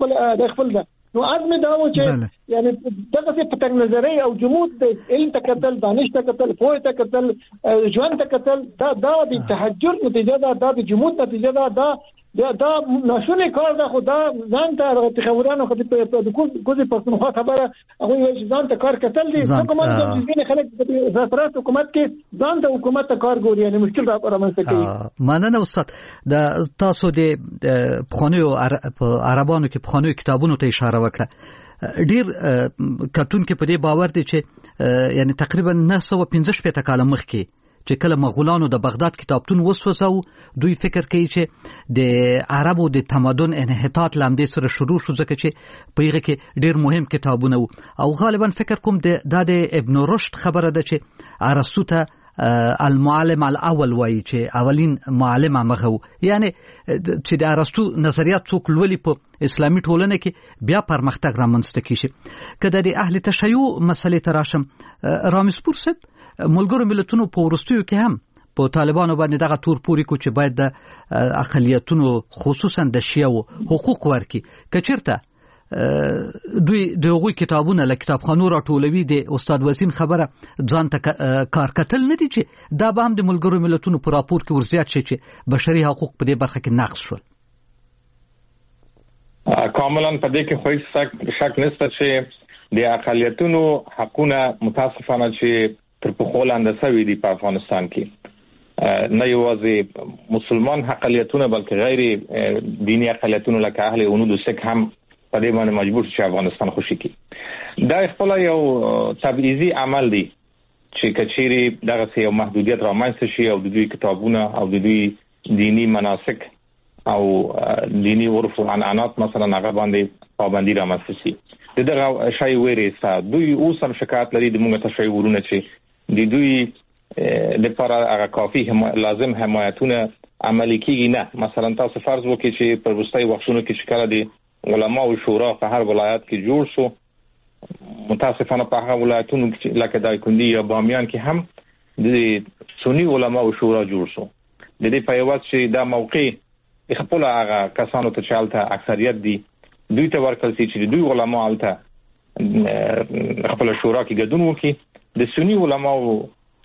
خپل دا نو عزم دا و چې یعنی دغه څه پټ نظري او جمود د علم تکتل، دانش تکتل، پوهه تکتل، ژوند تکتل، دا د تحجر نتیجه ده، دا د جمود نتیجه ده، دا نشونه کار ده. خدا ځان ته خبرانو خو د کوزي پښتونخوا خبره هغه یې ځان ته کار کتل دي حکومت د ځینې خلک د زفرات حکومت کې ځان ته حکومت ته کار ګوري یعنی مشکل رامنځته کوي. مننه استاد. د تاسو د پخوانیو عربانو کې پخوانیو کتابونو ته اشاره وکړه. ډیر کارتون کې په دې باور دي چې یعنی تقریبا 915 کال مخکې چې کله مغولانو د بغداد کتابتون وسوسو دوی فکر کوي چې د عربو د تمدن انحطاط لامدې سره شروع شو ځکه چې په هغه کې ډیر مهم کتابونه او غالبا فکر کوم د ابن رشد خبره ده چې ارسطو ته المعلم الاول وایي چې اولین معلم هغه یعنی چې د ارسطو نظریات څوک لولي په اسلامي ټولنه کې بیا پرمختګ رامنځته کیږي. کله د اهل تشیع مسلې تراشم رامسپور صاحب ملګرو ملتونو په ورستیو کې هم په طالبانو باندې دغه تور پوري کو چې باید د اقلیتونو خصوصا د شیعو حقوق ورکړي. کچیرته دوی دغه کتابونه له کتابخانو راټولوي د استاد وسیم خبره ځان ته کار کتل نه دي چې دا به هم د ملګرو ملتونو په راپور کې ورزیات شي چې بشري حقوق په دې برخه کې نقض شول. کاملا په دې کې خو شک نشته چې د اقلیتونو حقونه متاسفانه چې تر په لاندې سوي دي په افغانستان کې. نه یوازې مسلمان اقلیتونه بلکې غیر دینی اقلیتونه لکه اهل هنود او سک هم په دې باندې مجبور چې افغانستان خوشي کی. دا خپل یو تبعیضي عمل دی چې کچيري دغه یو محدودیت رامنځته شي او د دوی کتابونه او د دوی دینی مناسک او دینی عرف او عنعنات مثلا هغه باندې پابندي رامنځته شي. دغه شای ویریسا دوی اوس هم شکایت لري د موږ تشایورونه چې د دوی لپاره هغه کافي لازم حمایتونه عملي کیږي نه. مثلا تاسو فرض وکړئ چې په وروستي وختونو کې شکل دي علما او شورا په هر ولایت کې جوړ شو. متاسفانه په هغه ولایتونو کې لکه دایکندي یا بامیان کې هم د سنی علما او شورا جوړ شو. د دې په یوه چې دا موقع خپل هغه کسانو ته چالتہ اکثریت دي دوی ته ورکړل چې دوی علما الته خپل شورا کې ګډون وکړي. د سنی علما او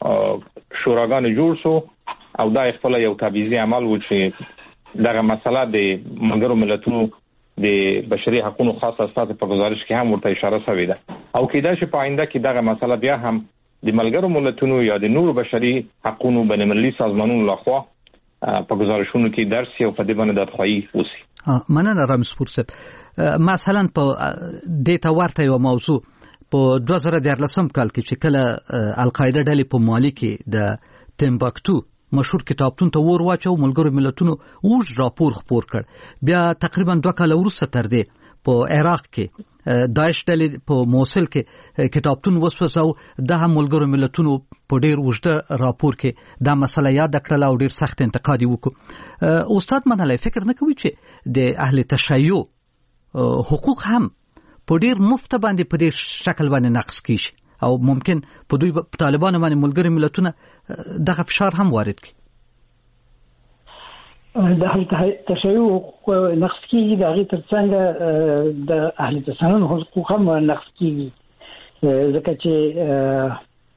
شوراګان جوړ شو او دا خپل یو تابعیزي عمل و چې دغه مسله د ملګرو ملتونو د بشري حقوقو خاص استاد په گزارش کې هم ورته اشاره شوې ده او کېدای شي په آینده کې دغه مسله بیا هم د ملګرو ملتونو یا د نورو بشري حقوقو بین‌المللي سازمانونو لخوا په گزارشونو کې درس او په دې باندې د خواهی وسی مننه رامسپور صاحب مثلا په دې ورته یو موضوع په 2014 کال کې چې کله القاعده ډلې په مالی کې د تمباکتو مشهور کتابتون ته ور واچو ملګرو ملتونو اوج راپور خپور کړ بیا تقریبا 2 کال وروسته تر دې په عراق کې داعش ډلې په موصل کې کتابتون وسوسو د هم ملګرو ملتونو په ډیر وجده راپور کې دا مسله یاد کړل او ډیر سخت انتقاد وکړ استاد منلای فکر نه کوي چې د اهل تشیع حقوق هم په ډیر مفت باندې په دې شکل باندې نقص کیږي او ممکن په دوی طالبانو باندې ملګری ملتونه دغه فشار هم وارد کړي د اهل تشیع نقص کیږي د هغه ترڅنګ د اهل تسنن حقوق هم نقص کیږي ځکه چې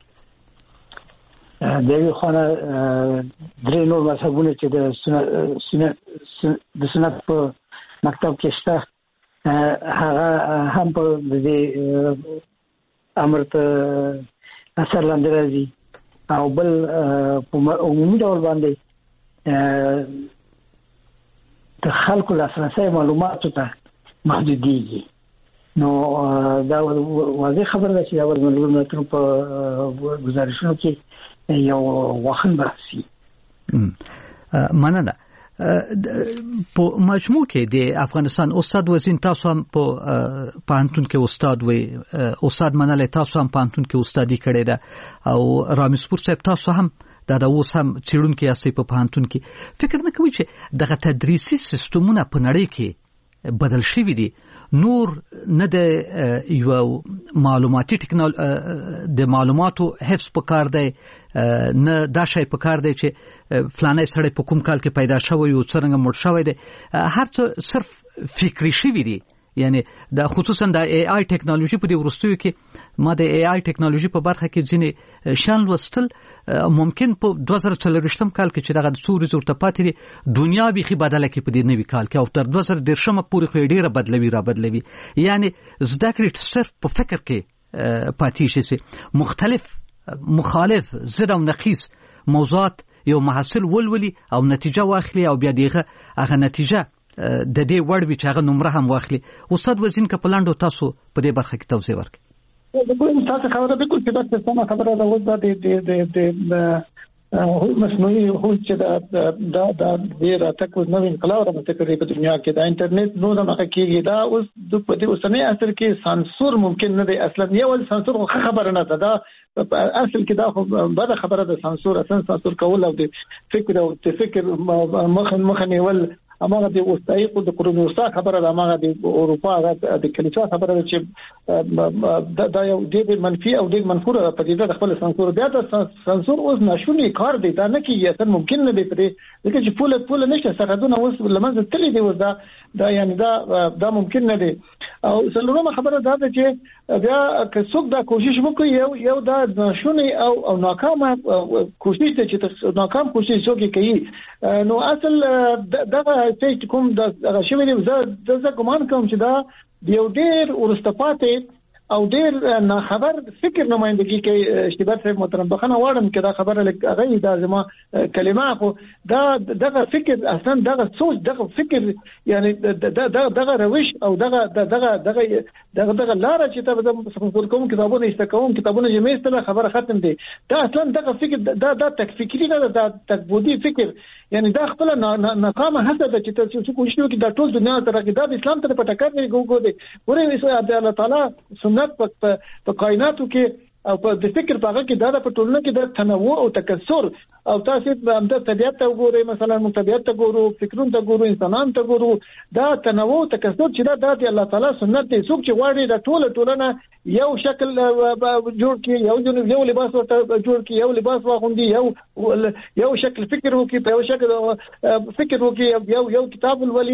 دغه خانه درې نور مذهبونه چې د سنت په مکتب کې شته هغه هم په دې امر ته اثر لاندې راځي او بل په عمومي ډول باندې د خلکو لاسرسي معلوماتو ته محدوديږي نو دا واضح خبره ده چې دا ورمنلو په گزارشونو کې یو واخن بحثي مننه په مجموع کې د افغانستان استاد وزین تاسو هم په پانتون کې استاد وي استاد منلای تاسو هم پانتون کې استادي کړې ده او رامسپور صاحب تاسو هم دا اوس هم چیرونکو یاستئ په پانتون کې فکر نه کوي چې دغه تدریسي سیستمونه په نړۍ کې بدل شوي دي نور نه د یو معلوماتي د معلوماتو حفظ پکار دی نه دا شی پکار دی چې فلانه سړی په کوم کال کې پیدا شوی او څنګه مړ شوی دی هر څه صرف فکری شوی دی یعنی د خصوصا د ای آی ټیکنالوژي په دې ورستیو کې ما د ای آی ټیکنالوژي په برخه کې ځینې شان وستل ممکن په 2024 کال کې چې دغه د سوري زورته پاتې دنیا بيخي بدله کې په دې نوي کال کې او تر 2010 پورې خو ډیره بدلوي یعنی زده کړې صرف په فکر کې پاتې شي مختلف مخالف زد او نقیص موضوعات یو محصل ولولي او نتیجه واخلي او بیا هغه نتیجه د دې وړ به چې هغه نمبر هم واخلي استاد وزین کپلاندو تاسو په دې برخه کې توضیح ورکړئ د کوم تاسو خبره به کوم چې تاسو خبره ده د مصنوعي هوش چې دا ډیر تک نو انقلاب راځي په دنیا کې د انټرنیټ نو د مخه کېږي دا اوس د په اوسنۍ عصر کې سانسور ممکن نه دی اصلا یو سانسور خبره نه ده دا اصل کې دا خو بده خبره ده سانسور اصلا سانسور کول او د فکر مخ نیول اماغه د اوستایق د قرونوسا خبره ده اماغه د اروپا د کلیسا خبره ده چې دا یو د منفي او د منفور په دې د خپل سانسور بیا د سانسور اوس نشونی کار دی دا نه کیږي اصلا ممکن نه دی پرې ځکه چې پوله نشته سرحدونه اوس لمنځه تللی دی اوس دا یعنی دا ممکن نه دی او څلورمه خبره دا ده چې بیا که څوک دا کوشش وکړي یو دا نشونی او ناکام کوشش ته چې ناکام کوشش څوک کوي نو اصل دغه چې کوم د شوی دی زه ګمان کوم چې دا یو ډیر ورستپاتې او ډیر نه خبر فکر نمائندګي کوي اشتباه صاحب محترم بخنه واړم کې دا خبره لګي دا زما کلمه خو دا دغه فکر اصلا دغه سوچ دغه فکر یعنی دغه روش او دغه لار چې تاسو کوم کتابونه استکوم کتابونه جمعي ستله خبره ختم دي دا اصلا دغه فکر دا تک فکری نه دا تکبودي فکر یعنی دا خپل ناکامه هڅه ده چې تاسو کوشش وکړئ دا ټول دنیا ته راځي دا اسلام ته پټکر نه ګوګو دي ورې الله تعالی سنت په کائناتو کې او په د فکر په هغه کې دا په ټولنه کې د تنوع او تکثر او تاسو د طبيعت ته وګورئ مثلا طبيعت ته ګورو فکرون ته ګورو انسانان ته ګورو دا تنوع او تکثر چې دا د الله تعالی سنت دی څوک چې واړي د ټولنه یو شکل جوړ کړي یو لباس ورته جوړ کړي یو لباس واغوندي یو شکل فکر وکړي په یو شکل فکر وکړي یو کتاب ولولي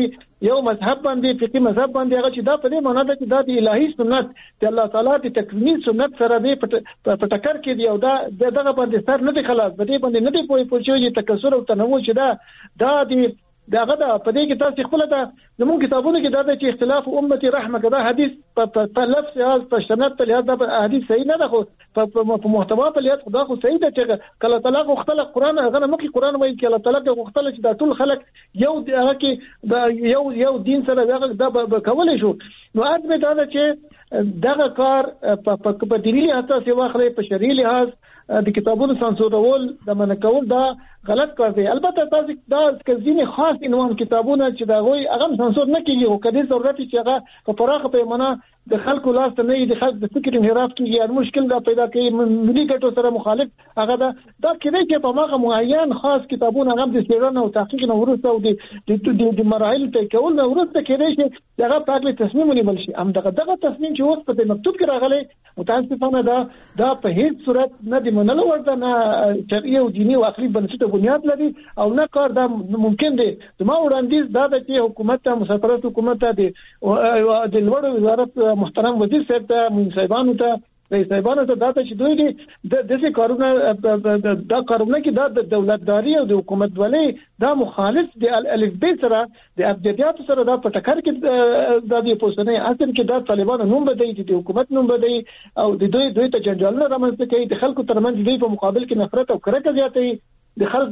یو مذهب باندې فقهي مذهب باندې هغه چې دا په دې معنا ده چې دا د الهي سنت د الله تعالی د تکویني سنت سره دې په ټکر کې دی او دا دغه باندې سر نه دی خلاص دې باندې نه دی پوهیږي تکثر او تنوع چې دا د داغه دا په دې کې تاسو خپل دا زموږ کتابونو کې دا چې اختلاف امتي رحمه کدا حدیث په لفظ از په سند په لحاظ دا حدیث صحیح نه ده خو په محتوا په لحاظ خدا خو صحیح ده چې کله طلاق مختلف قران هغه مخکې قران وایي چې الله تعالی د مختلف چې دا ټول خلک یو هغه کې دا یو دین سره دا کولای شو نو اته دا چې دغه کار په دیني اساس یو اخلي په شرعي لحاظ د کتابونو سانسورول د منکول دا غلط کار دی البته تاسو دا ځینې خاص عنوان کتابونه چې دا غوي هغه سانسور نه کیږي او کدي ضرورت چې هغه په پراخه پیمانه د خلکو لاس ته نه د خلک د فکر انحراف کیږي یا مشکل دا پیدا کوي ملي ګټو سره مخالف هغه دا کېږي چې په ماغه معین خاص کتابونه هغه د سیرانه او تحقیق نه ورسته او د مراحل ته کول نه ورسته کېږي چې هغه پاکله تصمیم ونیول شي هم دغه تصمیم چې اوس په مکتوب کې راغلی متاسفانه دا په هیڅ صورت نه دی منلو ورته نه شرعي او دینی او عقلي بنسټ بنیاد لري او نه کار دا ممکن دی زما وړاندیز دا د حکومت ته مسافرت حکومت ته د لوړ وزارت محترم وزیر صاحب ته منصبانو ته رئیس صاحبانو ته دا چې دوی دي د دې کارونه دا کارونه کې دا د دولتداري او د حکومت ولې دا مخالف د الف ب سره د ابجدیات سره دا په ټکر کې د پوسټنې اصل کې دا طالبانو نوم بدایي د حکومت نوم بدایي او د دوی ته جنجال نه رامنځته کوي د خلکو ترمنځ دوی په مقابل کې نفرت او کرکه زیاتوي د خلک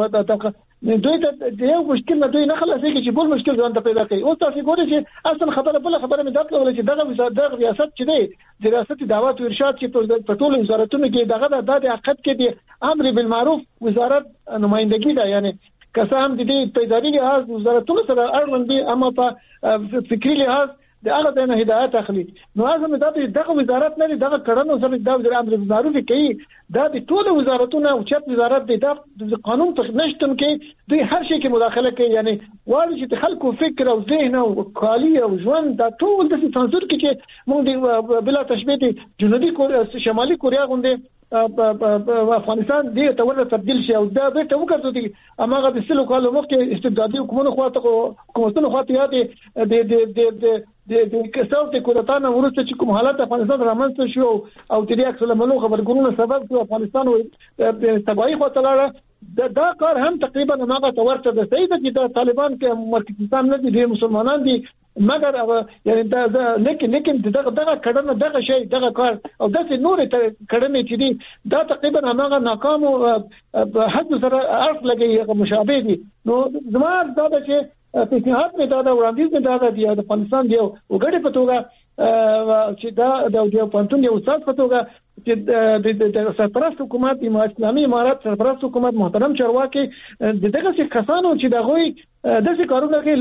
د دوی ته د یو مشکل نه دوی نه خلاصيږي چې بل مشکل ځان ته پیدا کوي او تاسو ګورئ چې اصل خبره مې دا کوله چې دغه ریاست چې دی د ریاست دعوت او ارشاد چې په ټولو وزارتونو کې دغه د عقد کې دی امر بالمعروف وزارت نمائندګي ده یعنی کسان د دې پیداري لحاظ وزارتونو سره اړوند دي اما په فکری لحاظ د هغه د هدایت اخلي نو لازم دغه وزارت نه دغه کړنو سره د امر بالمعروف کوي دا د ټولو وزارتونو او چت وزارت د قانون په نشتون کې دوی هر شي کې مداخله کوي یعنی وايي چې خلکو فکر او ذهن او خالی او ژوند دا ټول د سانسور کې چې موږ بلا تشبيه دي جنوبي کوریا شمالي کوریا غونډه افغانستان دې ته ورته تبدیل شي او دا به ته وکړو چې اماغه د سلو کالو مخکې استبدادي حکومتونو خواته یادې د کساو ته کورتانه ورسته چې کوم حالت افغانستان رامنځته شو او د دې اکثر منو خبرګونونو سبب چې افغانستان او تباہي خواته لاړه دا کار هم تقریبا هغه تورته د سید چې د طالبان کې مرکزستان نه دي مسلمانان دي مګر یعنی دا لیکن دغه کډنه دغه شی دغه کار او دغه نور کډنه چې دي دا تقریبا هغه ناکام او حد سره عرف لګي مشابه دي نو زما دا چې پیشنهاد مې دا وړاندیز مې دا دی د افغانستان دی وګړي په توګه چې دا د پانتون یو استاد په توګه چې د سرپرست حکومت د اسلامي امارات سرپرست حکومت محترم چارواکي دغه څه کسانو چې دغوی د څه کارونه کوي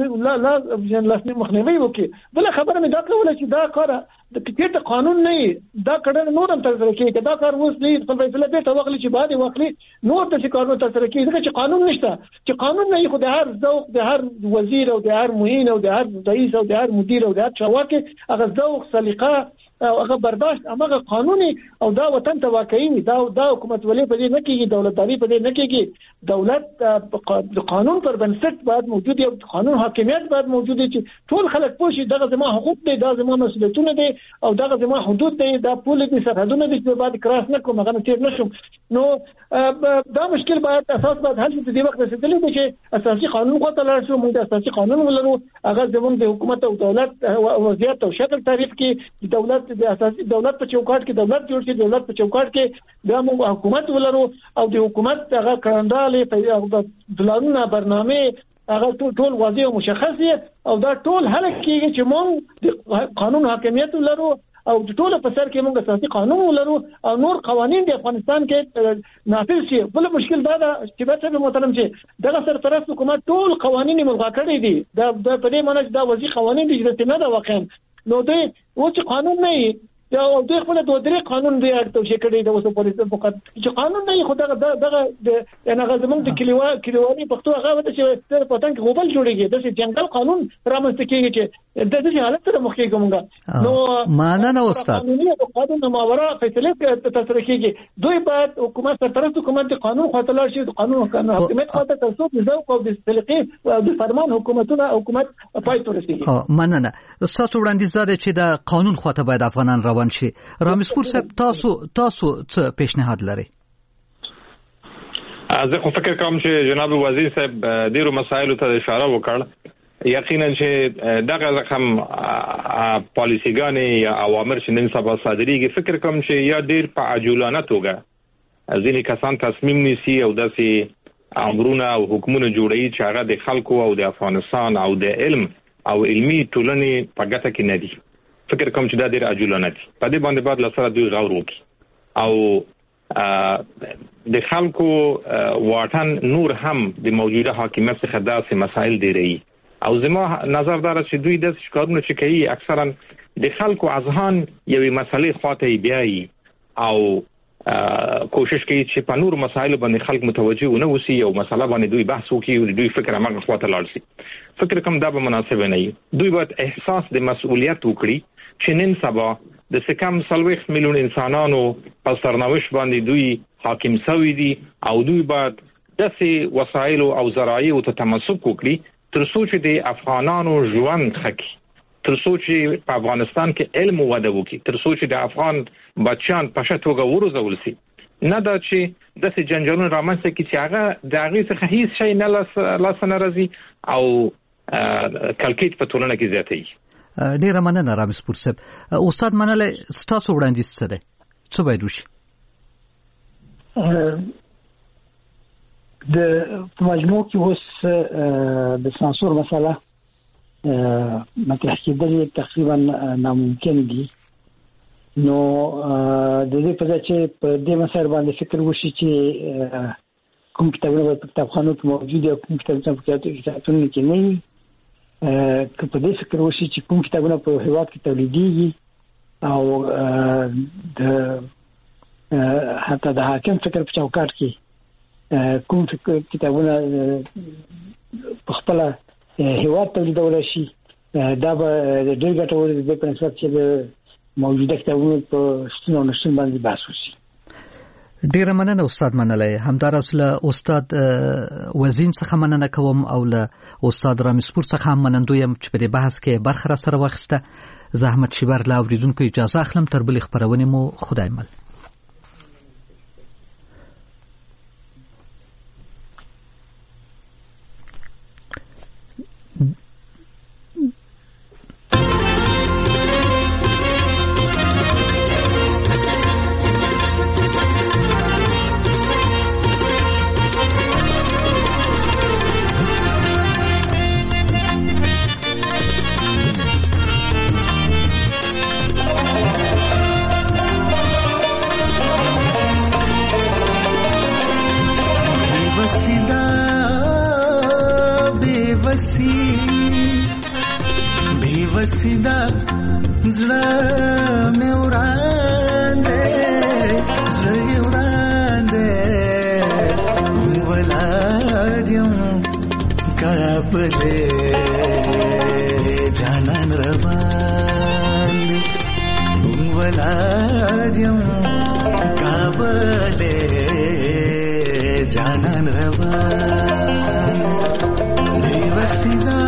لاس مخنیوي وکي بل خبره مې دا کوله چې دا کار د کټ قانون نه دا کډه نور هم تر سره کوي دا کار اوس نه په فیصله به توغلی چې بعد وکړي نور د څه کارونه تر سره کوي چې قانون نشته چې قانون نه خو د هر ذوق د هر وزیر او د هر معین او د هر رئیس او د هر مدیر او د هر چارواکي هغه ذوق سلیقه او هغه برداشت هغه قانوني او دا وطن ته واقعي دا حکومت ولې په دې نه کېږي دولتداري په دې نه کېږي دولت د قانون پر بنسټ باید موجود وي قانون حاکمیت باید موجود وي چې ټول خلک پوه شي دغه زموږ حقوق دي دا زموږ مسؤلیتونه دي او دغه زموږ حدود دي دا پوله دي سرحدونه دي چې باید کراس نه کوم هغه تیر نشم نو دا مشکل باید اساس باید حل شي د دې وخت رسیدلی دی چې اساسي قانون خو ته لاړ شو موږ د اساسي قانون ولرو هغه زموږ د حکومت او دولت وضعیت او شکل تعریف کې دولت د اساسي دولت په چوکاټ کې دولت جوړ شي دولت په چوکاټ کې د موږ حکومت ولرو او د حکومت هغه کړنده پلانونه برنامه هغه ټول واضح او مشخص او دا ټول هله کېږي چې موږ د قانون حاکمیت ولرو او ټول په سر کې موږ اساسي قانون ولرو او نور قوانين د افغانستان کې نافذ شي بل مشکل دا چې به څه محترم چې دغه سرپرست حکومت ټول قوانين ملغا کړی دي دا په دې معنی چې دا وځي قوانين دي چې نه دا واقعا نو دوی و چې قانون نه او دوی خپل د درې قانون دی توشي کړی د اوسو پولیس فقط چې قانون نه خو دغه د نه غزمون د کلیوالي پښتو هغه وته چې پتن کې غوبل جوړیږي د جنگل قانون رامنځته کیږي چې د دې حالت سره مخ کېږي نو معنا نه استاد قانون ماوره فیصله تر کېږي دوی باید حکومت سرپرست حکومت قانون خاطر شي قانون حکومت خاطر تاسو د ذوق او د سلیقې او د فرمان حکومت پای ته رسیږي مننه تاسو وړاندیز زده چې د قانون خاطر باید افغانان روان شي رامسپور صاحب تاسو څه پیشنهاد لري زه خو فکر کوم چې جناب وزیر صاحب ډیرو مسایلو ته اشاره وکړ یقینا چې دغه رقم پالیسیګان یا اوامر چې نن سبا صادریږي فکر کوم چې یا ډیر په عجولانه توګه ځینې کسان تصمیم نیسي او داسې امرونه او حکومتونه جوړوي چې هغه د خلکو او د افغانستان او د علم او علمي ټولنې په ګټه کې نه دي فکر کوم چې دا ډیر عجولانه دي په دې باندې بعد لسره دوی غور وکړي او د خلکو واټن نور هم د موجوده حاکمیت څخه داسې مسایل ډیري او زما نظر دا چې دوی د کارونه چې کوي اکثرا د خلکو اذهان یوې مسلې خواته بیاي او کوشش کوي چې په نور مسایل باندې خلک متوجه ونه وسی او مسله باندې دوی بحث وکړي او دوی فکر هغه خواته لاړ شي فکر کوم دا به مناسب نه وي دوی باید احساس د مسؤلیت وکړي چې نن سبا د سکم 30 میلیون انسانانو په سرنوشت باندې دوی حاکم شوي دي او دوی باید داسې وسایل او ذرایع ته تمسک وکړي تر څو چې د افغانانو ژوند خکې تر څو چې په افغانستان کې علم وده وکړي تر څو چې د افغان بچیان په شته توګه وروزول شي نه دا چې داسې جنجالونه رامنځته کړي چې هغه د هغې څخه هیڅ شی نه لاسته نه راځي او کلکیت په ټولنه کې زیاتېږي ډیره مننه رامسپور صاحب استاد منله ستاسو وړاندیز څه دی څه باید وشي د مجموع کې اوس د سانسور مسله مطرح کېدل تقریبا ناممکن دي نو د دې په ځای چې په دې مسایل باندې فکر وشي چې کوم کتابونه په کتابخانو کې موجود دي کوم کتابونه په کتابتونونو کې نه وي که په دې فکر وشي چې کوم کتابونه په هیواد کې تولیدېږي او د حتی د حاکم فکر په چوکاټ کې کوم کتابونه په خپل هیواد تولیدول شي دا به ډېر ګټور دي په نسبت چې د موجوده کتابونو په شتون او نشتون باندې بحث وشي ډیره مننه استاد منلای همدارس له استاد وزین څخه مننه کوم او له استاد رامسپور څخه هم منندویم چې په دې بحث کې برخه را سره واخیسته زحمت شبر لا اوریدونکو اجازه اخلم تر بل خبرونه مو خدای مل बेवसीदा زړه مې وراندې ولادم کابلې جانان روان ولادم کابلې جانان روان बेवसीदा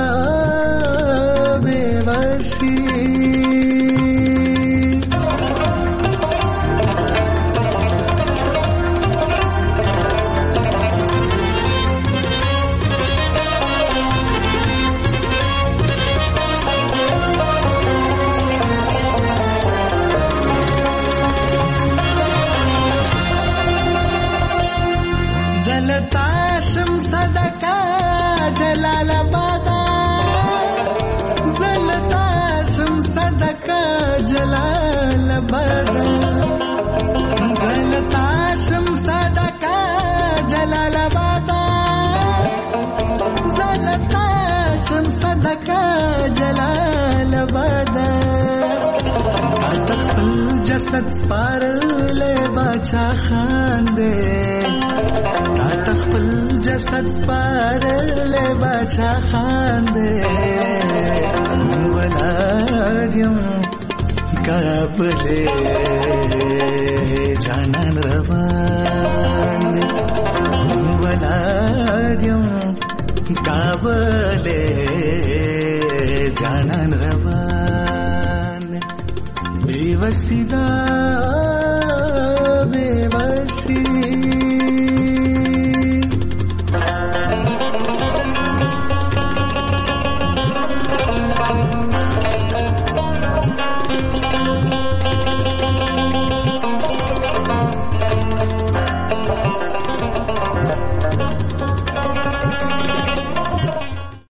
زلتاشم صدقه جلالاباد زلتاشم صدقه جلالاباد زلتاشم صدقه جلالاباد زلتاشم صدقه جلالاباد تخفل جسد سپارلې بچا خاندې تا تخفل جسد سپارلې بچا خاندې ولادم کابلې جانان روان ولادم کابلې جانان روان بے وسیدا